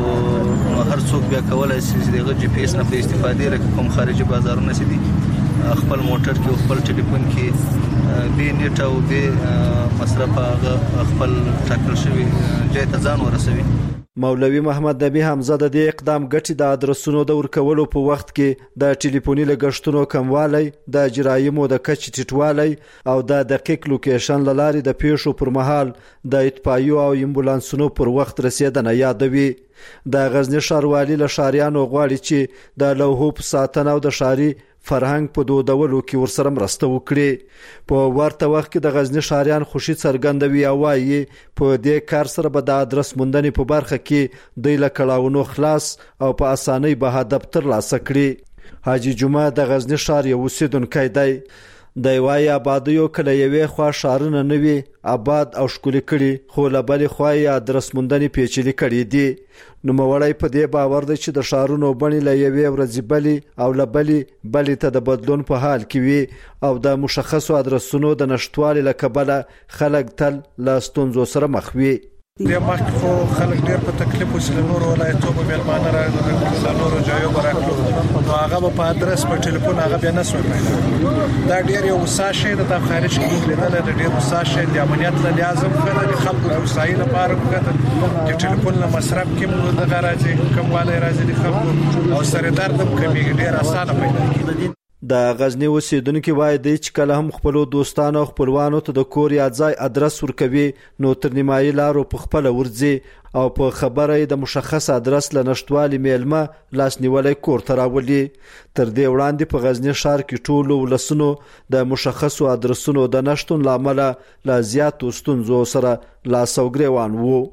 او هر څوک بیا کولای شي چې دغه جی پی ایس نه په استفادې لکه کوم خارجي بازارونه سي دي خپل موټر کې او خپل ټلیفون کې به نیټ او به مصرف هغه خپل ټاکل شوی ځای ته ځان ورسوي. مولوي محمد نبی حمزه د دې اقدام ګټې د ادرسونو د ورکولو په وخت کې د ټلیفوني لګښتونو کموالی، د جرایمو د کچې ټیټوالی او د دقیق لوکیشن له لارې د پیښو پر مهال د اطفائیو او امبولانسونو پر وخت رسیدنه یادوي. د غزنی ښاروالي له ښاریانو غواړي چې د لوحو په ساتنه او د ښاري فرهنګ په دودولو کې ورسره مرسته وکړي. په ورته وخت کې د غزنی ښاریان خوشي څرګندوي او وایي په دې کار سره به د ادرس موندنې په برخه کې دوی له کړاوونو خلاص او په اسانۍ به هدف ترلاسه کړي. حاجي جمعه د غزنی ښار یو اوسیدونکی دی. د وای آبادیو کله یوې خوا ښارونه نوي آباد او ښکلي کړي خو له بلې خوا یې ادرس موندنې پیچلي کړي دي. نوموړی په دې باور دی چې د ښارونو بڼې له یوې ورځې بلې او له بلې ته د بدلون په حال کې وي او د مشخصو ادرسونو د نشتوالي له کبله خلک تل له ستونزو سره مخ وي. د مخکې خو خلک ډېر په تکلیف وسیله نور ولایتو په میلمانه راغلل نور ځایو برکلو نو هغه په ادرس په ټلیفون هغه بیا نه سوي دا ډېر یو وساشه د خارج کې لیدل د ډېر وساشه د امنیت له لازم کړه د خلکو د وسایل لپاره کړه د ټلیفون له مصرف کې د غراځي کومواله راځي د خلکو او سره درد کمی ډېر اسانه پیدا کیږي. د غزنی اوسیدونکو وایي چې کله هم خپل دوستانو او خپلوانو ته د کور یا ځای ادرس ورکوي نو تر نیمایي لارو په خپل ورځي او په خبره د مشخص ادرس له نشټوالي میلمه لاس نیولای کور ته راولي. تر دې وړاندې په غزنی ښار کې ټولو ولسونو د مشخصو ادرسونو د نشټون لامل لا زیات ستونزو سره لاس او ګریوان وو.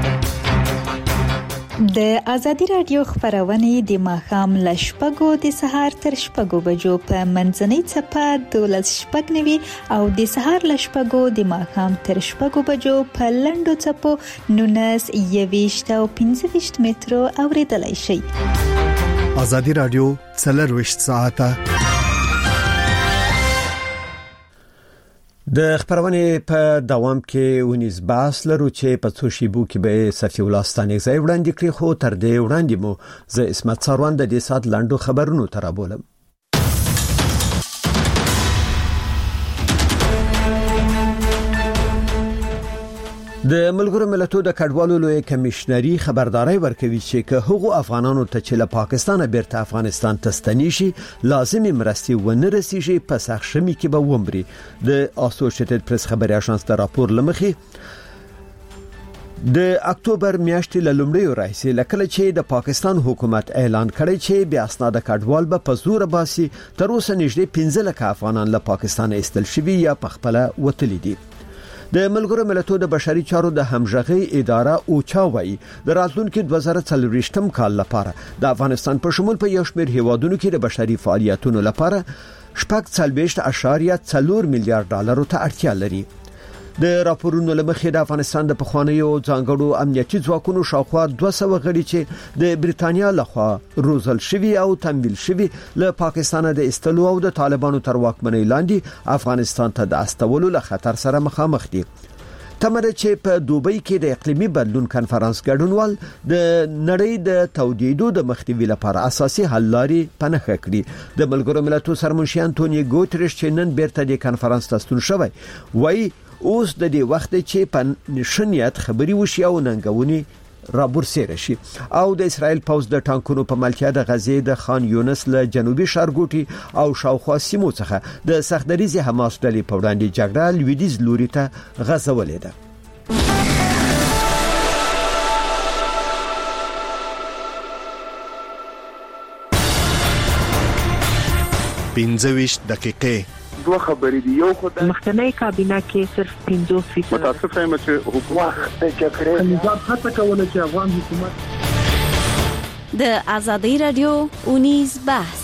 د ازادي رادیو خبرونه د ماښام له 6 د سهار تر 6 بجو په منځنۍ چپه 12:09 او د سهار له 6 د ماښام تر 6 بجو په لنډو چپو 19 21 او 25 مترو اوریدلای شي. ازادي رادیو 24 ساعته د خبرونه په دوام کې ونیز باس لرو چې په څو شیبو کې به صفی الله ستانګزی وړاندې کړی خو تر دې وړاندې مو زه اسمت سروان د دې سات لاندو خبرونو ترابولم. د ملګرو ملتونو د کډوالو لوی کمشنري خبرداري ورکوي چې که هغو افغانانو ته چې له پاکستانه بیرته افغانستان ته ستنی شي لازمي مرستي ونه رسیږي په سخشمي کې به ومري. د اسوسییټډ پریس خبري اژانس د راپور لمخې د اکتوبر میاشتې له لومړیو راځي لکه چې د پاکستان حکومت اعلان کړی چې بیا اسناد کډوال به په زور باسي. تر اوسه نږدې 15 لک افغانان له پاکستان ایستل شوي یا په خپل وتلي دي. د ملګرو ملتونو د بشري چارو د همغږي اداره اوچا وایي د راتلونکي 2024م کال لپاره د افغانستان په شمول په یو شمېر هیوادونو کې د بشري فعالیتونو لپاره 4.4 میلیارډ ډالر ته اړتیا لري. د راپورونو لمخې د افغانستان د پخوانیو ځانګړو امنیتي ځواکونو شاوخوا 200 غړي چې د بریتانیا لخوا روزل شوی او تمویل شوی له پاکستان د استلو او د طالبانو تر واکمنۍ لاندې افغانستان ته د استولو له خطر سره مخامخ دي. تمره چې په دوبۍ کې د اقلیمي بدلون کانفرنس ګډونوال د نړۍ د تودیدو د مخنیوي لپاره اساسي حل لارې پنهخه کړي. د ملګرو ملتونو سرمنشي انټونیو ګوتریش چې نن بیرته د کانفرنس ته ستون شوی وایي اوس د دې وخت چې په نشنیت خبري وشي او ننګونی را برسېره شي او د اسرائیل پوز د ټانکونو په ملتیا د غزې د خان یونس له جنوبي ښارګوټي او شاوخوا سیمو څخه د سختدریزي حماس ډلې په وړاندې جګړه لویدیز لوري ته غځولې ده. پنځه دقیقې دوه خبرې دي. یو خو د مخکنی کابینه کې صرف 50% متاسفه یم چې حکومت د جګړې نظام هڅه کوله چې افغان حکومت د ازادي رادیو اونیز بحث.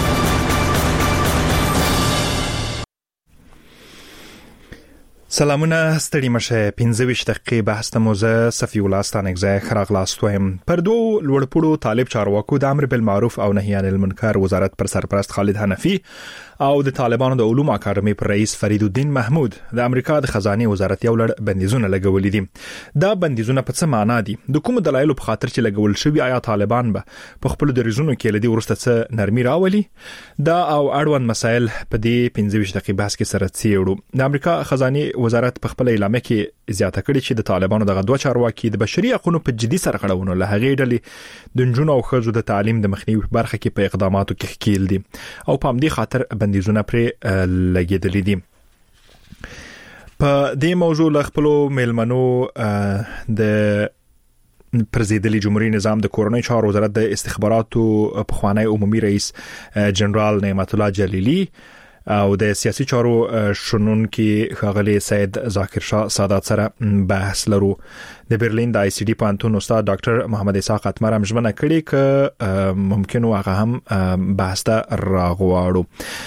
سلامونه ستړي مشه 15 دقیقې بحث ته موزه صفی الله ستانګزی خراغلاست ویم. پر دوه لوړپوړو طالب چارواکو د امر بالمعروف او نهي عن المنکر وزارت پر سرپرست خالد حنفي او د طالبانو د علوم اکاډمي پر رئیس فرید الدین محمود د امریکا د خزانه وزارت یو لړ بندیزونه لګولې دي. دا بندیزونه په څه معنی دي؟ د کوم دلایلو په خاطر چې لګول شوی آیا طالبان به په خپل د ریزونو کې لدی ورسته څه نرمي راولي؟ دا او اړوند مسایل په دې 15 دقیقې بحث کې سره څیړو. د امریکا خزانه وزارت په خپل اعلامیه کې زیاته کړې چې د طالبانو د غدوه چارواکي د بشري حقوقو په جدي سرغړونو له هغې ډلې د جنونو او خزو د تعلیم د مخنیوي برخه کې په اقداماتو کې ښکیل دي او په همدې خاطر بندیزونه پر لګیدلې دي. په دې موضوع له خپل ملمنو د پرزیدلی جمهوریت نظام د کورنۍ چارو وزارت د استخباراتو پخوانی عمومي رئیس جنرال نعمت الله جلیلی او د سیاسي چارو شنونکي ښاغلي سید ذاکر شاه سادات سره بحث لرو. د برلین د آی سی ډي پانتون استاد ډاکټر محمد اسحاق اتمر هم ژمنه کړې ک ممکن واغه هم بحث ته راغواړو.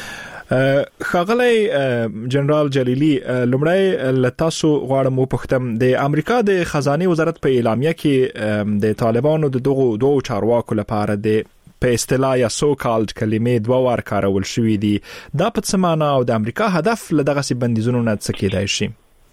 ښاغلي جنرال جلیلی لومړی لتاسو غواړم وپوښتم د امریکا د خزانه وزارت په اعلامیه کې د طالبانو د دوه چارواکو لپاره د په اصطلاح یا سو کالد کلمې دوه وار کارول شوې دي. دا په څه معنی او د امریکا هدف له دغه سي بندیزونو نه څه کېدای شي؟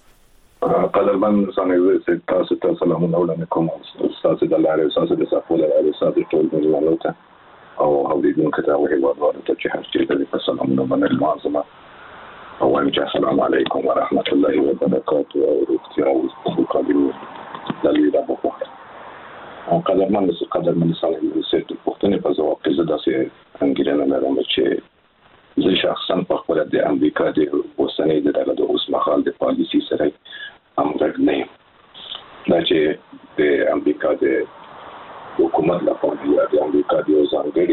قدرمن څنګه تاسو ته سلامونه وړاندې کوم. تاسو د لارې تاسو د صفو د لارې تاسو ټول ملګرو ته او اوریدونکو ته وهیوادوالو ته چې هر چیرته د سلامونه باندې لازمه او وایم السلام علیکم ورحمت الله وبرکاته او روغتیا او قابلیت دلیل دا بخواه. قدرمن څنګه د پښتنې په ځواب کې زده سي انګریزانو لرم چې زه شخصا په خپل د امریکا د اوسنۍ د اوس مهال د پالیسي سره همغږ نه یم. دا چې د امریکا د حکومت لپاره یا د امریکا د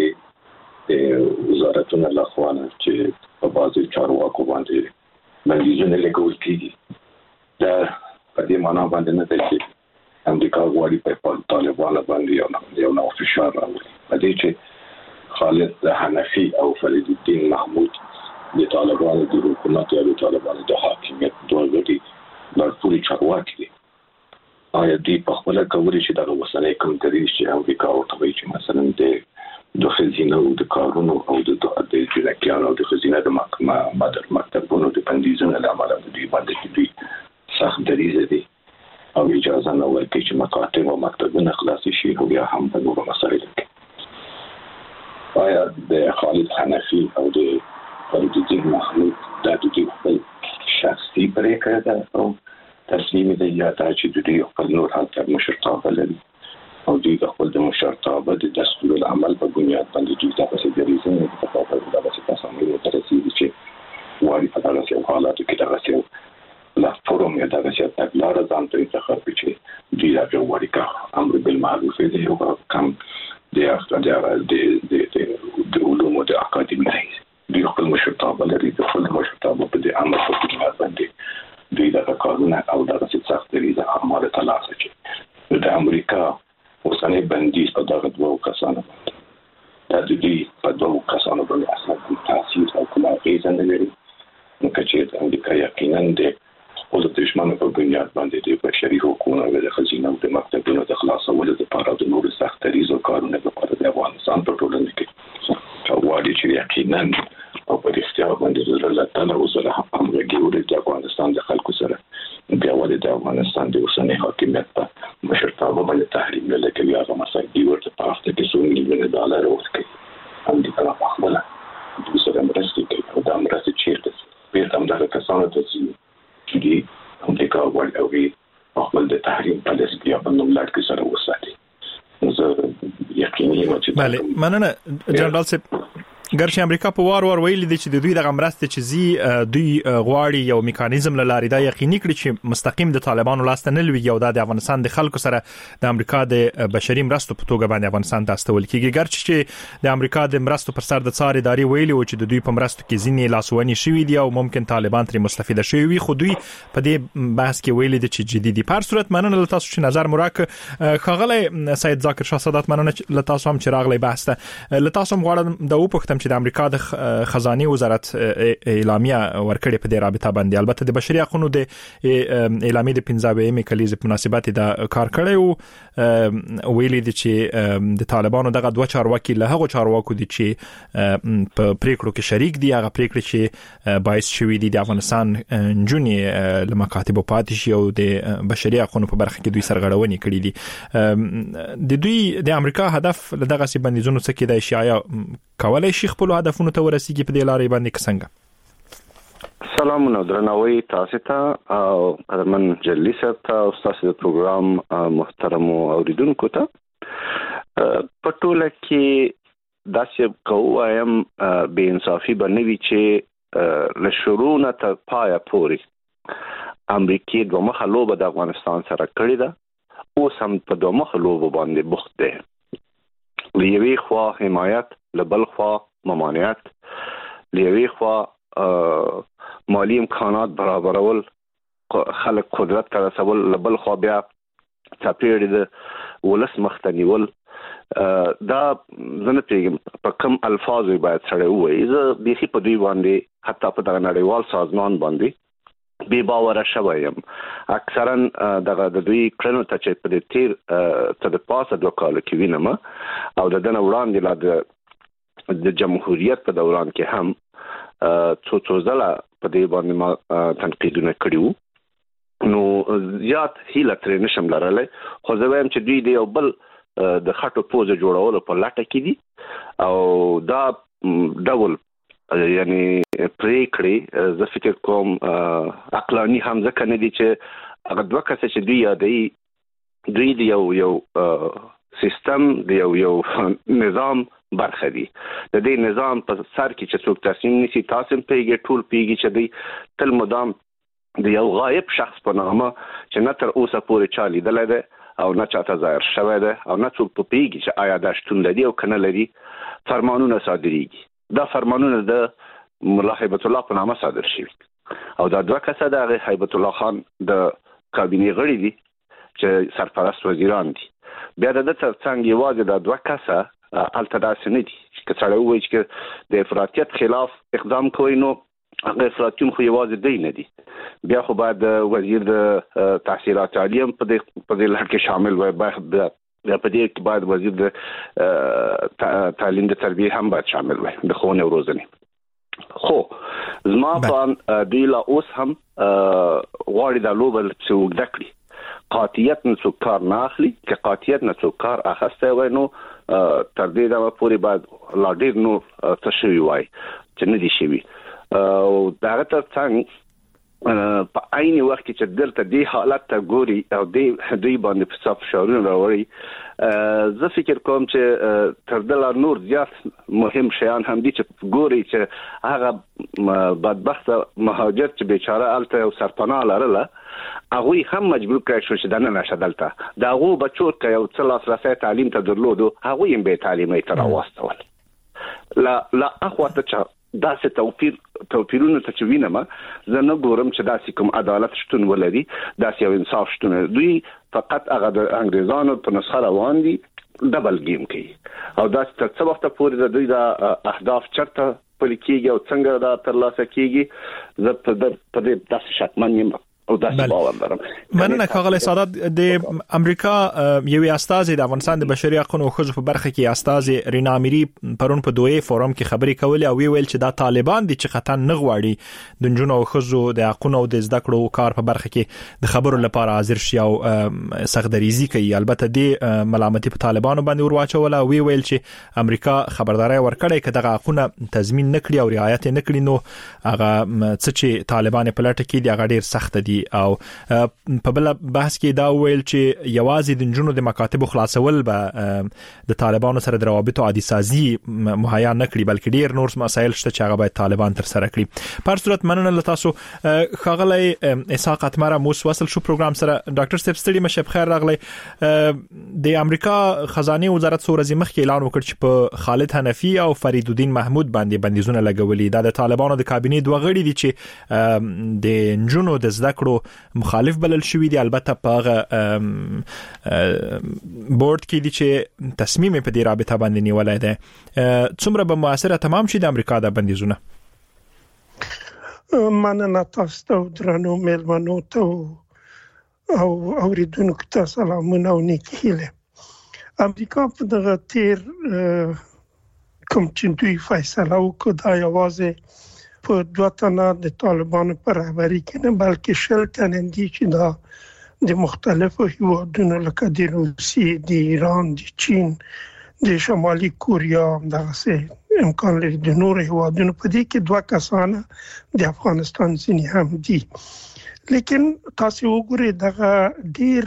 ځانګړي وزارتونو لخوا چې په بازي چارواکو باندې بندیزونه لګول کیږي دا په دې معنی باندې نه دی چې امریکا غواړي په طالبانو باندې یو نو فشار راوړي. په دې چې خالد حنفي او فرید الدین محمود د طالبانو د حکومت یا د طالبانو د حاکمیت دوه غړي لړپوړي چارواکي دي. آیا دوی په خپله کولی چې دغه وسنۍ کوم دریځ چې امریکا ورته وایي چې مثلا د د خزینه او د کارونو او د ځلکیانو د خزینه د مکتبونو د بندیزونو لامل د دې باندې دوی سخت دریزه دي او اجازه نه ورکړي چې مکاتب او مکتبونه خلاص شي او بیا هم په نورو مسایلو کې آیا د خالد حنفي او د فرید الدین محمود د دوی خپل شخصي پرېکړه ده او تصمیم دی یا دا چې دوی خپل نور حالت مشرتابه لري او دوی د خپل د مشرتابه د دستور العمل په بنیاد باندې دوی تاسو د ریزنې په توګه د تاسو تصامیم ترسيږي چې واري په تاسو حالاتو کې درسي لا فورم یا درسي تګلار ځان ته انتخاب چې دوی دا واري کا امر بالمعروف دی او کوم د علوم د اکاډمي دوی خپل مشرتابه لري د خپل مشرتابه په د امر په بنیاد باندې دوی دا کارونه او دا سخت ریزه اعمال تلاش کوي د امریکا اوسنۍ بندیز په دغه دوه کسانو باندې دا د دې په دوه کسانو باندې اصلا تاثیر او کومه اغیزه نه لري نو چې د امریکا یقینا د خپل دښمنانو په بنیاد باندې د بشري حقوقو او د خزینه او د مکتبونو د خلاصولو لپاره د نورو سخت ریزو کارونه لپاره د افغانستان په ټولنه کې وایي چې یقینا او په اختیار باندې د لاتنه وسره همغږي ورته د افغانستان د خلکو سره بیا ولې د افغانستان د اوسنۍ حاکمیت په مشرتابه باندې تحریم نه لګوي هغه مسایل ورته په وخت کې $100 میلیون ورکړي امریکا په خپل د سره مرستې کوي او د مرستې چیرته په تام دغه کسانو ته چې دي امریکا ولې خپل د تحریم په لسته کې په نوم لاټ کې سره وساتي زه یقیني یم چې بله مننه جنرال صاحب ګرځي امریکا په وار ویل دي چې د دوی د مرستې چې دوی غواړي یو میکانیزم لاري دا یقیني کړي چې مستقیم د طالبانو لاسته نه لوي یو د افغانستان د خلکو سره د امریکا د بشري مرستو په توګه باندې افغانستان ته استول کیږي ګرځي چې د امریکا د مرستو پر سر د څار ادارې ویلي و چې د دوی په مرستو کې ځینې لاسوهنې شوې دي او ممکن طالبان ترې مستفیده شوي وي خو دوی په دې بحث کې ویلي دي چې جدي دي په هر صورت مننه له تاسو چې نظر مراک خغله سید ذاکر شاه سادات مننه له تاسو هم چې راغلی بحث ته له تاسو غواړم د وپختم چې د امریکا د خزانه وزارت اعلامیه ورکړې په دې رابطه باندې البته د بشري حقوقو د اعلامیه د 15مې کلیزې په مناسبت د کار کړی او ویلي دي چې د طالبانو دغه دوه چارواکي له هغه چارواکو دي چې په پریکړو کې شریک دي هغه پریکړې چې باعث شوي دي د افغانستان جونې له مکاتب پاتې شي او د بشري حقوقو په برخه کې دوی سرغړونې کړې دي د دوی د امریکا هدف له دغه سی بندیزونو څخه کې د اشاعه کولای شي خپل هدفونو ته ورسیږي په دې لارې باندې څنګه سلامونه درنوي تاسو ته او قدرمن جلی صاحب ته او تاسو د پروګرام محترم اوریدونکو ته په ټوله کې داسې کوم بے انصافي بنوي چې له شروع نه تر پای پورې امریکای دوه مخه لوبه د افغانستان سره کړې ده او سم په دوه مخه لوبه باندې بوخت ده لیوی خوا حمایت لبل خوا ممانعت لیوی خوا مالی امکانات برابرول خلک قدرت ته رسول لبل خوا بیا چاپیړي د ولس مختنیول دا زنه پیغام په کوم الفاظ باید سره وایي زه د هی په دوی باندې حتی په دغه نړیوال سازمان باندې بے باور شوم اکثرا دغه د دوی کړنو ته چې په دې تیر ته د پاسه دوه کال کې وینم او د دنه وړاندې لا د جمهوریت په دوران کې هم څو ځله په دې باندې ما تنقیدونه کړیو نو زیات هیله ترې نشم لرلای خو زه وایم چې دوی د یو بل د خټو پوزه جوړولو په لټه کې دي او دا ډول یعنی پریکړې زه فکر کوم عقلاني هم ځکه نه دي چې هغه دوه کسه چې دوی د یو سیستم د یو نظام برخه دي د دې نظام په سر کې چې څوک تصمیم نیسي تاسو پیږي ټول پیږي چې دوی تل مدام د یو غایب شخص په نامه چې نه تر اوسه پورې چالي دلته او نه چاته ظاهر شوی ده او نه څوک پیږي چې آیا دا شتون لري او کنه لري فرمانونه صادریږي دا فرمانونه د مولا هیبت الله په نامه صادر شوي او دا دوه کسه د هیبت الله خان د کابینه غړي دي چې سرپرست وزیران دي بیا د ترڅنګ یوازې د دوه کسه التداس نه دي چې څړې وایي چې د افراطیت خلاف اقدام کوي نو هغه افراطیون خو یوازې دی نه دي بیا خو باید وزیر د تحصیلات عالیه په دې لړ کې شامل وي باید په دې کې باید وزیر د تعلیم د تربیه هم باید شامل وي د ښوونې او روزنې. خو زما په دوی لا اوس هم غواړي د لوبل چې وګړه کړي قاطعیت نه څوک کار نه اخلي، که قاطعیت نه څوک کار اخسته وای نو تر دې دا پورې بعد لا ډیر نو څه شوی وای چې نه دي شوی. او دا ترڅنګ په عین وخت کې چې دلته دی حالت ته ګوري او دوی باندې په صف شاورونه راوړي، زه فکر کوم چې تر دله نور زیات مهم شیان هم دي چې ګوري چې هغه بدبخت مهاجر چې بیچاره الته او سرپناه لرله هغه هم مجبور کړي شو چې دنه نشه دلته دا غو بچو کې یو څه لاسرسي تعلیم ته درلودو، هغه یې به تعلیمي تر واستول. لا اخواته چې داسې توپیرونه ته چې وینم زه نه ګورم چې داسې کوم عدالت شتون ولري، داسې یو انصاف شتون. دوی فقط هغه د انګریزانو په نسخه روان دي، ډبل گیم کوي او داسې تر څه وخت پورې د دوی د اهداف چرته پلي کېږي او څنګه دا ترلاسه کېږي زه په دې داسې شکمن یم او داسې باور لرم. مننه ښاغلی سادات. د امریکا یوې استازي د افغانستان د بشري حقوقو او ښځو په برخه کې استازي رینا امیری پرون په دوی فورم کې خبرې کولې او ویل چې دا طالبان دي چې قطعا نه غواړي د نجونو او ښځو د حقوقو او د زده کړو کار په برخه کې د خبرو لپاره حاضر شي او سختدریزي کوي. البته د ملامتي په طالبانو باندې ورواچول او ویل چې امریکا خبرداري ورکړي چې دغه حقوقونه تضمین نکړي او رعایت نکړي نو هغه څه چې طالبان په لټه کې دی هغه ډیر سخت دي. او په بل بحث کې دا ویل چې یوازې د جنونو د مکاتب خلاصول به د طالبانو سره د روابط عادي سازي مهیا نکړي بلکې ډیر نور مسایل شته چې هغه باید طالبان تر سره کړي. په هر صورت مننه له تاسو ښاغلی اسحاق اتمره. موږ وصل شو پروګرام سره. ډاکټر صاحب ستړي مشه بخیر راغلی. د امریکا خزانه وزارت څو ورځې مخکې اعلان وکړ چې په خالد حنفي او فرید الدین محمود باندې بندیزونه لګولي. دا د طالبانو د کابینې دوه غړي دي چې د جنونو د زده کړو مخالف بلل شوی دی. البته په بورډ کې دي چې تصمیم په دې رابطه باندې نیولای دی. څومره به موثره تمام شي د امریکا د بندیزونه؟ مننه تاسو ته درنو مېلمنو ته او اوریدونکو ته سلامونه او نیکی هیله. امریکا په دغه تیر کوم چې دوی فیصله وکړه دا یوازې په دوه تنه د طالبانو پر رهبري کې نه بلکې شل تنه دي چې دا د مختلفو هیوادونو لکه د روسیې، د ایران، د چین، د شمالي کوریا دغه امکان لري د نور هیوادونو په دې کې دوه کسانه د افغانستان ځینې هم دي. لیکن تاسو وګورئ دغه ډیر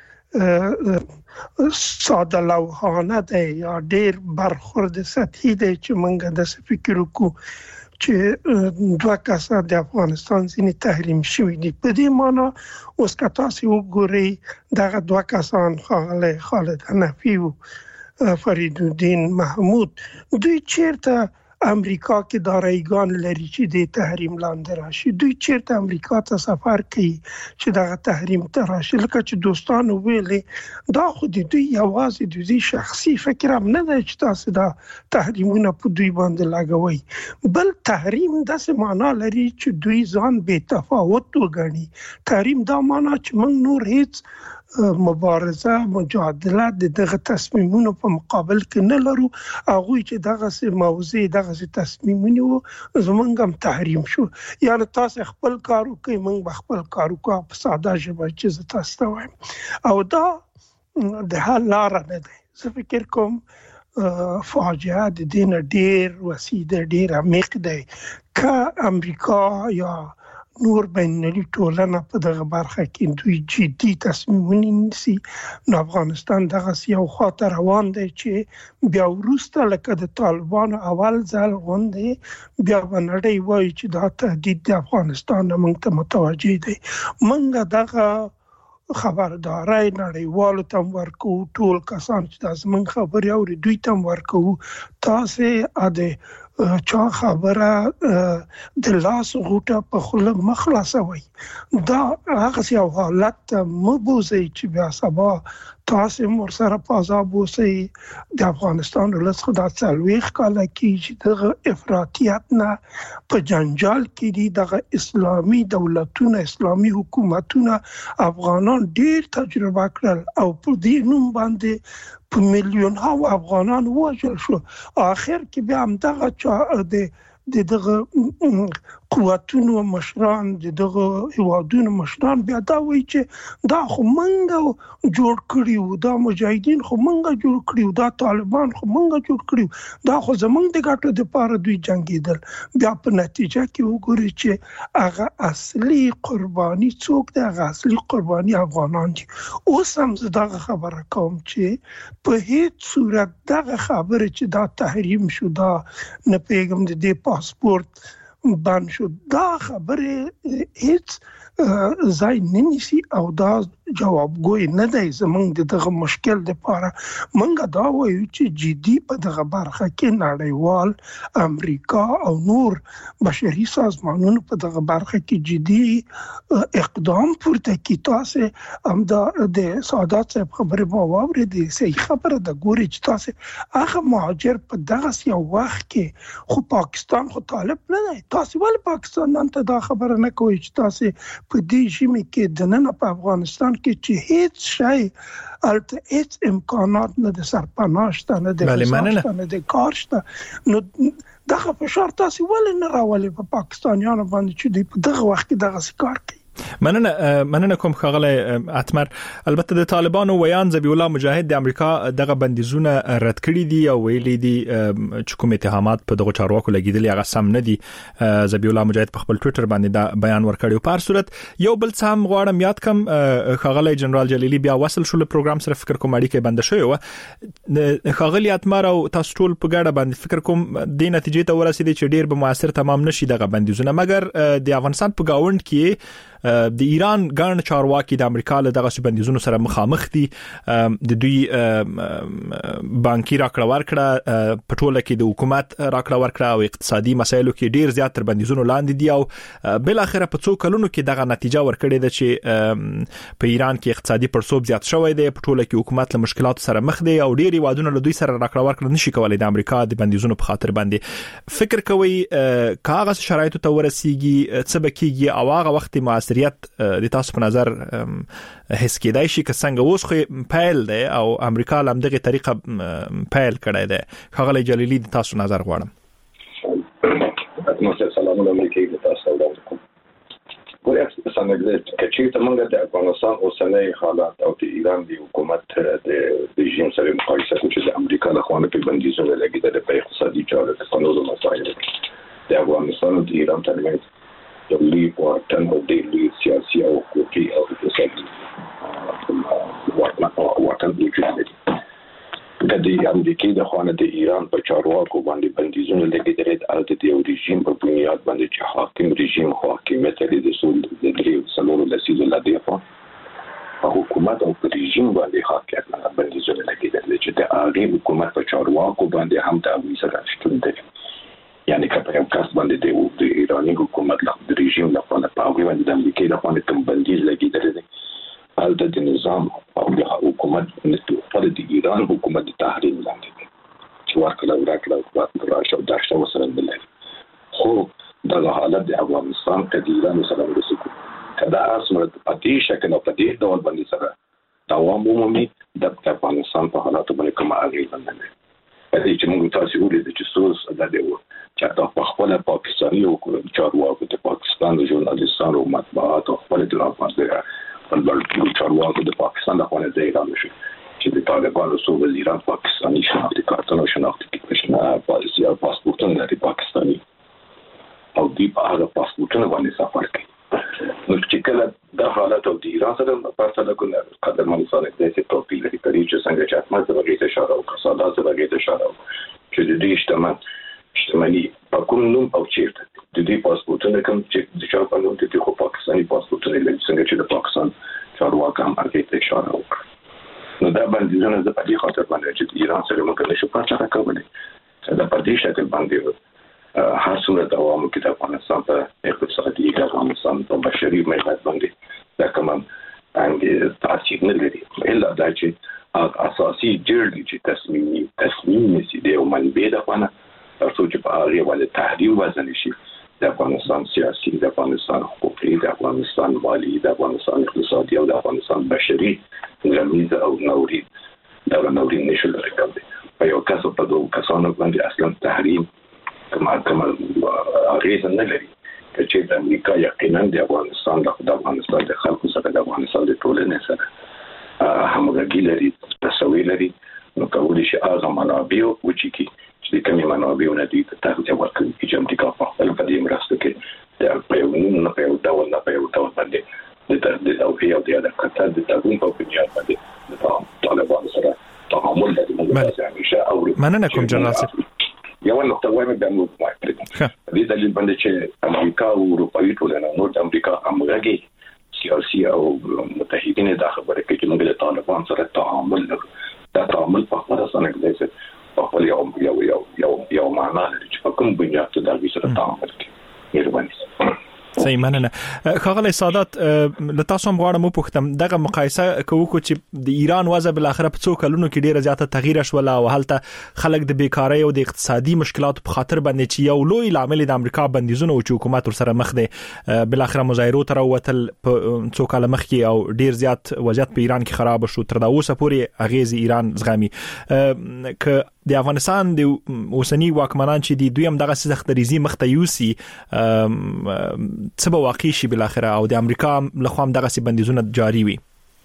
ساده لوحانه دی یا ډیر برخورد سطحي دی چې موږ د فکر وکړو چې دوه کسه د افغانستان ځینې تحریم شوي دي. په دې معنی اوس که تاسو وګورئ دغه دوه کسان ښاغلی خالد حنفي او فرید الدین محمود دوی چیرته امریکا کې داراییګان لري چې د تحریم لاندې راشي؟ دوی چیرته امریکا ته سفر کوي چې دغه تحریم ته راشي؟ لکه چې دوستانو ویلي دا خو د دوی یوازې د دوی شخصي فکر هم نه دی چې تاسو دا تحریمونه په دوی باندې لګوي، بل تحریم داسې معنا لري چې دوی ځان بې تفاوت وګڼي. تحریم دا معنا چې موږ نور هیڅ مبارزه مجادله دغه تصمیمونو په مقابل کې نه لرو. هغه چې دغه موضوع دغه تصمیمونه زمونږ هم تحریم شو. یعنی تاسو خپل کار وکړئ، موږ خپل کار وکړو په ساده ژبه چې تاسو ته وایم. او دا د حل لار نه دی. زه فکر کوم فاجعه د دین ډیر وسیع ډیر عمیق دی. که امریکا یا نور بین‌المللي ټولنه په دغه برخه کې دوی جدي تصمیمونه نیسي نو افغانستان دغه یو خاطر روان دی چې بیا وروسته لکه د طالبانو اول ځل غوندې بیا نړۍ وایي چې دا تهدید د افغانستان موږ ته متوجه دی. موږ دغه خبرداري نړیوالو ته ورکو، ټول کسان چې تاسو موږ خبري اوري دوی ته ورکو. تاسو اده چا خبره د لاس غوټه په خله مخلاصوي. دا هغه یو حالت مبوزي چې بیا سبا تاسو مور سره پازاب اوسئ د افغانستان ولس خدا څلويخ کاله کې چې دغه افراطیت نه په جنجال کې دي دغه اسلامي دولتونه اسلامي حکومتونه افغانان ډیر تجربه کړل او په دې نوم باندې په میلیون ها افغانان وژل شو اخر کې بیا هم دغه دغه قوتونو مشران دغه هوادونو مشران بیا دا وایي چې دا خو منګه جوړ کړیو دا مجاهدین خو منګه جوړ کړیو دا طالبان خو منګه جوړ کړیو دا خو زمونږ د ګټو لپاره دوی جنگیدل بیا په نتیجه کې وګوري چې هغه اصلي قرباني څوک دی هغه اصلي قرباني افغانان دي اوس هم دغه خبره کوم چې په هیڅ صورت دغه خبره چې دا تحریم شو دا نه پیغام د پاسپورت بان شو دا خبره هیڅ ځای نه نیسي او دا جوابګوی نه دی زمونږ دغه مشکل لپاره مونږ دا وایو چې جدي په دغه برخه کې نړیوال امریکا او نور بشري سازمانونو په دغه برخه کې جدي اقدام پورته کوي تاسو هم د سعادت صاحب خبره باور دي صحیح خبره ده ګوري چې تاسو هغه مهاجر په دغه یو وخت کې خو پاکستان خو طالب نه دی تاسو ول پاکستان نن ته دا خبره نه کوي چې تاسو په دې ژمي کې د نن په افغانستان کې چې هیڅ شی البته هیڅ امکانات نه د سرپناه شته نه د کار شته نو دغه فشار تاسو ولې نه راولي په پاکستانیانو باندې چې په دغه وخت کې دغه کار کوي مننه کوم خغله اتمر البته د طالبانو ویان ذبیح الله مجاهد د امریکا دغه بندیزونه رد کړی دي او ویلي دي چې کوم اتهامات په دغه چارواکو لګیدل هغه سم نه دي ذبیح الله مجاهد په خپل ټوئیټر باندې دا بیان ورکړی په هر صورت یو بل څه هم غواړم یاد کم خغله جنرال جلیلی بیا وصل شو له پروګرام سره فکر کوم اړیکه بند شوی و خغلی اتمر او تاسو ټول په ګډه باندې فکر کوم د نتیجې ته ورسېدي چې ډیر به موثر تمام نشي دغه بندیزونه مګر د افغانستان په گاوند کې د ایران ګڼ چارواکي د امریکا له دغه بندیزونو سره مخامخ دي د دوی بانکي راکړه ورکړه په ټوله کې د حکومت راکړه ورکړه او اقتصادي مسایلو کې ډیر زیات تر بندیزونو لاندې دي او بل اخره په څو کلونو کې دغه نتیجه ورکړې ده چې په ایران کې اقتصادي پرسوب زیات شوی دی په ټوله کې حکومت له مشکلاتو سره مخ دی او ډیر وادونه له دوی سره راکړه ورکړه نشي کولای د امریکا د بندیزونو په خاطر باندې فکر کوي کاغذ شرایطو ته ورسیږي څه بکیږي او هغه وخت د تاسو په نظر هیڅ کېدای شي که څنګه اوس خو پیل دی او امریکا هم دغه طریقه پیل کړی دی خغلی جلیلی د تاسو نظر غواړم اتمنى سلام علیکم تاسو ته ګورئ څنګه چې موږ د افغانستان اوسنۍ حالات او د ایران د حکومت د رژیم سره مقایسه کوو چې د امریکا له خوا په بندیزونو لګیدل په اقتصادي چارو کې په نورو مسایلو د افغانستان او د ایران ترمنځ د لوی واټن او د لوی سیاسي او حقوقي او اقتصادي واټن وجود لري د امریکا د خوانه د ایران په چارواکو باندې بندیزونه لګیدل او د یو رژیم په بنیاد باندې چې حاکم رژیم حاکمیت لري د سول د دریو څلورو لسیزو لدیفه حکومت او رژیم باندې حاکمیت نه بندیزونه لګیدل چې د هغه حکومت په چارواکو باندې هم د امریکا سره شتون لري یعنی که په یو کس باندې د ایرانی حکومت د رژیم لپاره په هغه باندې د امریکا لپاره کوم بندیز لګیدل دي البته د نظام او د حکومت په د ایران حکومت تحریم لاندې چې ورکړه راشه او داشته وسره بلل خو د حالت د افغانستان د ایران سره ورسېږي کله اسمه په دې شکل او په دې ډول باندې سره دوام ومومي د افغانستان په حالاتو باندې کوم اغیز باندې پدې چې موږ تاسو ولې چې سوس د دې چې په خپل پاکستاني او چارواکو د پاکستان د ژورنالیستانو او مطبوعات او خپل د راپورته په بل چارواکو د پاکستان د خپل ځای را نشي چې د طالبانو سو وزیران پاکستاني شناختی کارتونه شناختی پالیسي او پاسپورتونه لري پاکستاني او دی په هغه پاسپورتونه باندې سفر کوي نو چې کله د حالت او د ایران سره په پرتله کې قدر منځونه د دې توپیر لري چې څنګه چې اتمه د وګړي اشاره او کساده د وګړي اشاره چې د دې شتمنۍ په کوم نوم او چیرته د دې پاسپورتونه کوم چې د چا په نوم دي خو پاکستاني پاسپورتونه لري څنګه چې د پاکستان چارواکي هم هغه ته اشاره وکړه نو دا باندې د پدې خاطر باندې چې ایران سره موږ نشو پاتې راکولای دا پدې شکل باندې هر صورت عوامو کې د افغانستان په اقتصادي د افغانستان په بشري ملت باندې دا کوم انګ تاثیر نه لري الا دا چې اساسي جړل چې تصمیم نشي دی او منبع د افغان تاسو چې په هغه باندې تحریم وزن شي د افغانستان سیاسي د افغانستان حقوقي د افغانستان مالی د افغانستان اقتصادي او د افغانستان بشري غمیزه او نوري دا نوري نشل راکړي په یو کس په دوه کسانو باندې اصلا تحریم کما غیز نه لري چې د امریکا یقینا د افغانستان د خلکو سره د افغانستان د ټولنې سره همغږي لري تسوي لري نو کولی شي هغه منابع وچی چې کومې منابع نه دي ته تغذیه ورکړي چې امریکا په خپل قدیم راسته کې د پیوونو نه پیو ډول باندې د توفیق او د قطر د تګون په بنیاد باندې د طالبان سره تعامل لري همیشه او مننه کوم جنرال صاحب یو نقطه وایم د نو دې دلیل باندې چې امریکا او اروپאי ټولنه نور د امریکا همغږي سیاسي او متحدین د خبره کې چې موږ د طالبان سره تعامل لرو دا تعامل په خپل اسانه کې په خپل یو معنا لري چې په کوم بنیاد ته دا وسره تعامل کوي مهرباني صحیح مننه خاغلی سادات د تاسو هم غواړم پوښتم دغه مقایسه کوو چې د ایران وضع بل اخره په څو کلونو کې ډیره زیاته تغییر شول او هلته خلک د بیکاری او د اقتصادي مشکلاتو په خاطر باندې چې یو لوی عامل د امریکا بندیزونه او حکومت سره مخ دي بل اخره مظاهرو تر وتل په څو کال مخکې او ډیر زیات وضعیت په ایران کې خراب شو تر دا اوسه پورې اغیز ایران زغمي ک د افغانستان د اوسنی واکمنان چې دی دوی هم دغه سختریزي مختیوسی څه به واقع شي بل اخره او د امریکا لخوا هم دغه بندیزونه جاری وي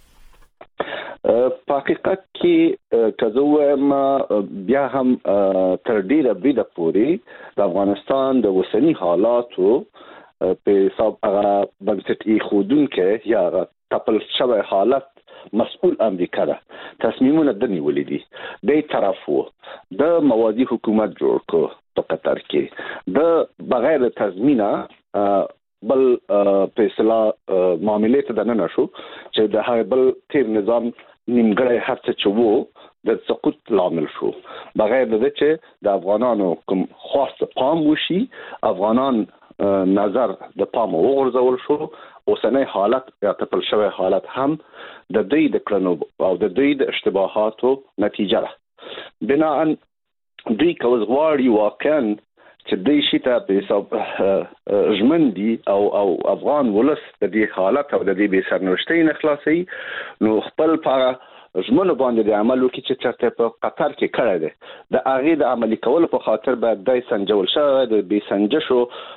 په حقیقت کې کزوم بیا هم تر ډیره بریده پورې د افغانستان د اوسنی حالاتو په حساب هغه بنسټي خودونکو یا تپل شوی حالت مسؤل امریکا ده تصمیمونه د نیولې دي د طرفو د موازی حکومت جوړ کو په قطر کې د بغیر تضمینه بل فیصله معاملې ته نه نشو چې د هغه بل تیر نظام نیمګړی هڅه چوو د سقوط لامل شو بغیر د چې د افغانانو کوم خاص پام وشي افغانان نظر د پام وغورځول شو اوسنۍ حالت یا تپل شوی حالت هم د دوی د کړنو او د دوی د اشتباهاتو نتیجه ده بنا ان دوی کوز غواړي واقعا چې دوی شي ته په حساب ژمندي او افغان ولس د دې حالت او د دې بې سرنوشتۍ نه خلاصي نو خپل پاره ژمنه باندې د عمل وکړي چې چرته په قطر کې کړه ده د هغه د عملي کولو په خاطر باید د سنجول شوی د بي سنجشو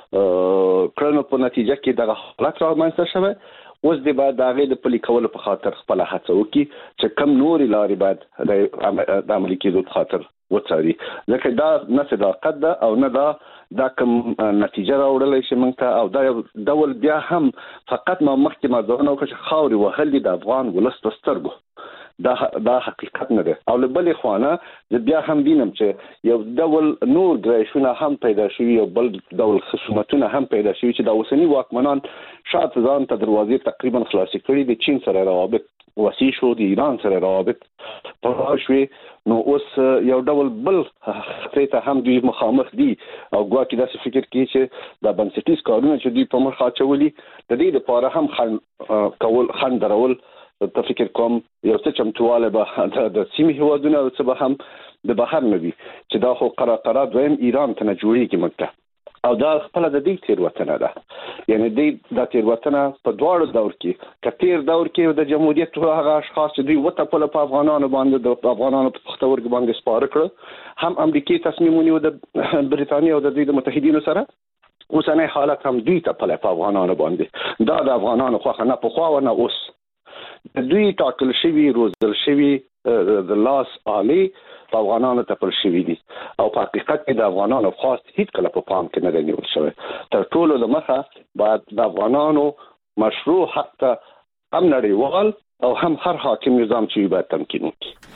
کړنو په نتیجه کې د حالت رامنځته شوی اوس د بعد هغه د پلي کولو په خاطر خپل هڅه وکړي چې کم نوري لاري باید د عملي کېدو په خاطر وڅاري ځکه دا نه صداقت ده او نه دا کوم نتیجه راوړل شي موږ ته او دا ډول بیا هم فقط ما مخکې ما ځونه وکړ خاوري وهل د افغان ولست سترګو دا حقیقت نه ده او لبلې خوانه بیا هم وینم چې یو ډول نور ګرایشونه هم پیدا شوي او بل ډول خصومتونه هم پیدا شوي چې د اوسنی واکمنان شاته ځان ته دروازې تقریبا خلاصې کړي د چین سره روابط وسیع شو د ایران سره روابط پرشوي نو اوس یو ډول بل ته هم دوی مخامخ دي او ګواکې داسې فکر کوي چې د بنسټیز کارونه چې دوی په مخ اچولي د دې لپاره هم خند درول ته فکر کوم یو څه چمتواله به د سیمې هوادونه او څه به هم د بهر نه وي چې دا خو قرارداد دویم ایران ته نه جوړیږي مکه او دا خپل د دې تیروتنه ده یعنی د تیروتنه په دواړو دور کې کتیر دور کې د جمهوریت هغه اشخاص چې دوی وته په افغانانو باندې د افغانانو په پختورګ باندې سپاره کړ هم امریکای تصمیم ونیو د بریتانیا او د دوی د متحدینو سره اوسنۍ حالت هم دوی ته په افغانانو باندې دا د افغانانو خو نه په خوا نه اوس دوی ټاکل شوی روزل شوی د لاس عالی په افغانانو تپل شوی دي او په حقیقت کې د افغانانو خاص هیڅ کله په پام کې نه نیول شوی تر ټولو د مخه باید د افغانانو مشروع حق ته هم نړیوال او هم هر حاکم نظام چې باید تمکین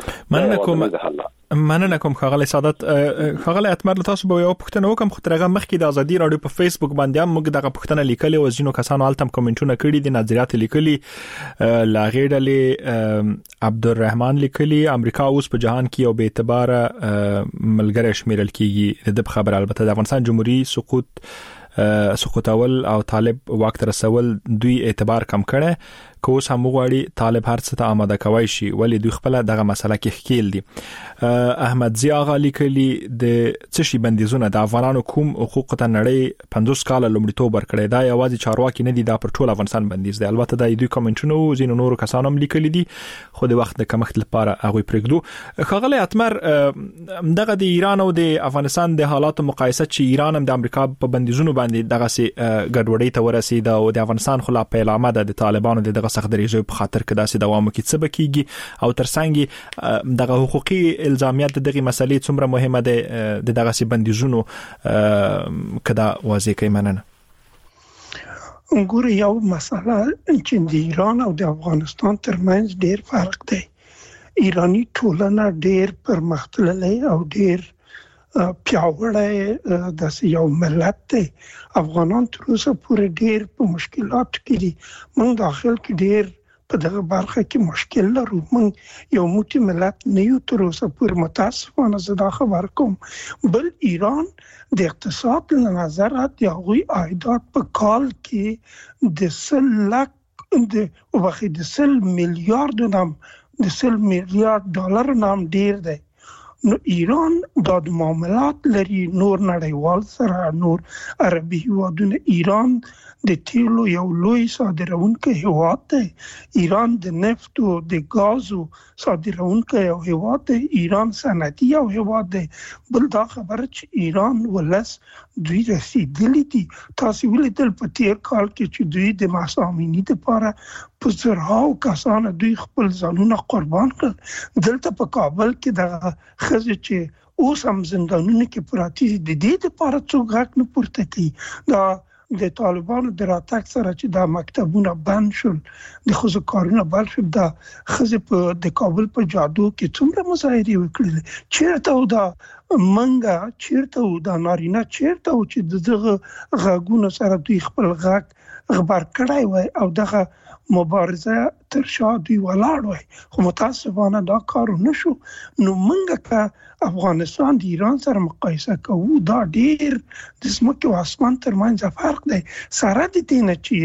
وکړي مننه کوم خاغلی سادات خاغلی اتمر تاسو به یو پښتنه وکم خو ترغه مخکې د ازادي رادیو په فیسبوک باندې هم موږ دغه پښتنه لیکلې او ځینو کسانو التم کومنټونه کړي دي نظریات لیکلي لا غېډلې عبدالرحمن لیکلي امریکا اوس په جهان کې یو به اعتبار ملګری شمیرل کیږي د خبر البته د افغانستان جمهوریت سقوط سقوطول او طالب واک تر رسول دوی اعتبار کم کړي کوس هم غواړي طالب هر څه ته آماده کوي شي ولی دوی خپل دغه مسله کې خکیل دي. احمد ضیا غالي کلی د څشي بندیزونه د افغانانو کوم حقوق ته نړۍ 50 کال لومړیتوب ورکړی دا یوازې چارواکي نه دي دا پر ټول افغانستان بندیز دی. البته د دوی کومنټونو زینو نور کسانو هم لیکلي دي خو د وخت د کمښت لپاره هغه پرېږدو. خغلی اتمر دغه د ایران او د افغانستان د حالاتو مقایسه چې ایران هم د امریکا په بندیزونو باندې دغه سي ګډوډۍ ته ورسید او د افغانستان خلا په اعلان د طالبانو دغه سخت درېږي په خاطر کې داسې دوام کوي څه بکیږي او ترڅنګ دغه حقوقي الزامیات دغه مسلې څومره مهمه ده دغه سي بندیزونو کدا واضح کوي. مننه. ګوره یو مسله چې د ایران او د افغانستان ترمنځ ډېر فرق دی. ایرانی ټولنه ډېر پرمختللی او ډېر پیاوړی د یو ملت دی. افغانان تر اوسه پورې ډېر په مشکلات کې دي. موږ داخل کې ډېر په دغه برخه کې مشکل لرو. موږ یو موټی ملت نه یو تر اوسه پورې متاسفانه زه دا خبر کوم. بل ایران د اقتصاد له نظره د هغوی عایدات په کال کې د 100 میلیارد ډالر نام ډیر دی. نو ایران د معاملات لري نور نړیوال سره نور عربي هیوادونه. ایران د تیلو یو لوی صادرونکی هیواد دی. ایران د نفت او د غازو صادرونکی یو هیواد دی. ایران صنعتي یو هیواد دی. بل دا خبره چې ایران ولس دوی رسیدلی دي. تاسو ولیدل په تیر کال کې چې دوی د مسامینی لپاره په زرهاو کسان دوی خپل ځانونه قربان کړل. دلته په کابل کې د خزه چې اوس هم زندانونو کې پراتی دي د دې لپاره څوک غږ نه پورته کوي. دا د طالبانو د راتګ سره چې دا مکتبونه بند شول د خزو کارونه بند شول د خزه په د کابل په جادو کې څومره مظاهرې وکړل. چیرته و دا منګه چیرته و دا نارینه چیرته و چې دغه غږونو سره دوی خپل غږ خبر کړای وای او دغه مبارزه تر شا دوی ولاړ وای. خو متاسفانه دا کار نشو. نو منګه که افغانستان د ایران سره مقایسه کوو دا ډیر د سمکه او اسمان ترمنځ فرق دی. سره د دې نه چې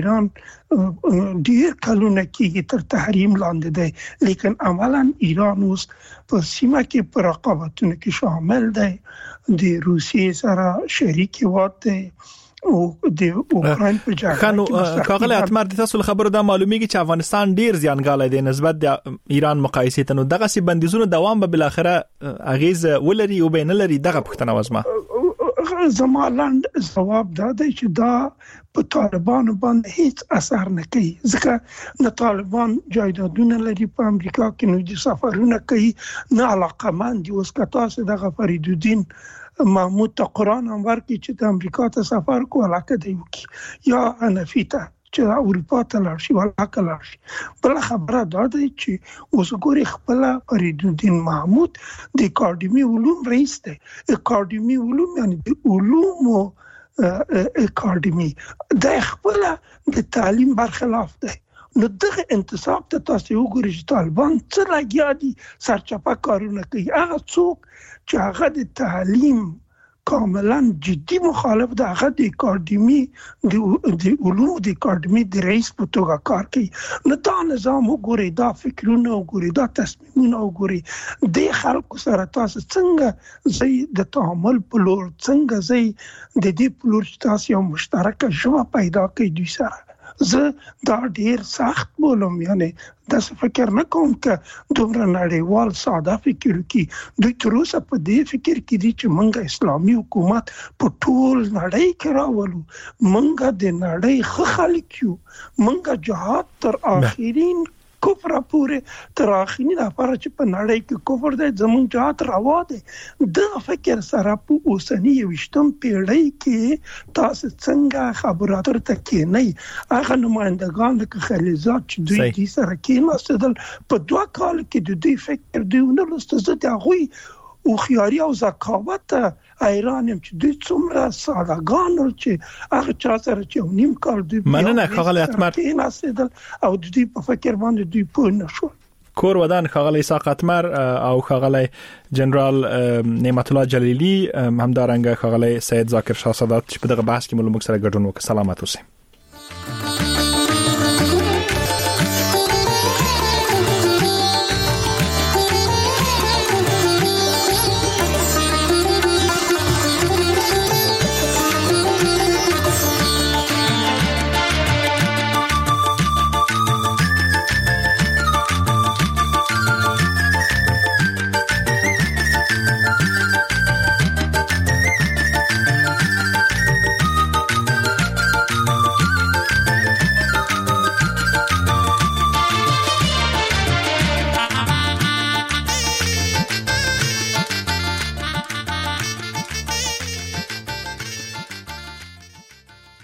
ایران ډیر کلونه کې تر تحریم لاندې دی لیکن عملاً ایران اوس په سیمه کې پر رقابتونو کې شامل دی. د روسیې سره شریک هیواد دی او د اوکراین په جګړه کې کاغله اتمر د تاسو خبرو دا معلومیږي چې افغانستان ډیر زیانګاله دی نسبت د ایران مقایسې ته. نو دغه سي بندیزونه دوام به بل اخره اغیز ولري او بین لري دغه پښتنه وزما زمالاند جواب دا دی چې دا په طالبانو باندې هیڅ اثر نه کوي ځکه نه طالبان جایدادونه لري په امریکا کې نو د سفرونه کوي نه علاقمند دي. اوس که تاسو دغه فریدالدین محمود ته قرآن هم ورکړي چې د امریکا ته سفر کو علاقه دی وکړي یا حنفي ته چې اروپا ته لاړ شي علاقه لاړ شي. بل خبره دا ده چې اوس ګوري خپل فریدالدین محمود د اکاډمي علوم رئیس دی. اکاډمي علوم یعنی د علومو اکاډمي د خپل د تعلیم برخلاف دی. نو دغه انتصاب ته تاسو وګورئ چې طالبان څه لګیا دي سرچپه کارونه کوي. هغه څوک چې هغه د تعلیم کاملا جدي مخالف ده هغه د اکاډمي د علوم د اکاډمي د رئیس په توګه کار کوي. نو دا نظام وګورئ دا فکرونه وګورئ دا تصمیمونه وګورئ د خلکو سره تاسو څنګه زی د تعامل په لور څنګه زی د دې په لور تاسو یو مشترکه ژبه پیدا کوي دوی سره. زه دا ډیر سخت بولم یعنی داسې فکر نه کوم که دومره نړیوال ساده فکر کی دوی تر اوسه په دې فکر کې دي چې موږ اسلامي حکومت په ټول نړۍ کې راولو. موږ د نړۍ ښه خلک یو. موږ جهاد تر آخرین کفر پورې تر آخرین لپاره چې په نړۍ کې کفر دی زموږ جهاد روا دی. د فکر سره په اوسنی 20م پیړۍ کې تاسو څنګه خبرو اترو ته کېنئ هغه نمائندگان لکه خلیلزاد چې دوی دې سره کېناستل په 2 کال کې د دوی فکر دوی نه لسته زه د هغوی او خیاري او ذکاوت ایران هم چې دوی څومره سادهګان چې هغه چا سره چې نیم کال دوی مننه خغل اتمر کېناستل او دوی په فکر باندې دوی پوه نه شول. کور ودان خغلی ساقتمر او خغلی جنرال نعمت الله جلیلی همدارنګ خغلی سید ذاکر شاه سادات چې په دغه بحث کې ملومک سره ګډون وکړ. سلامات اوسئ.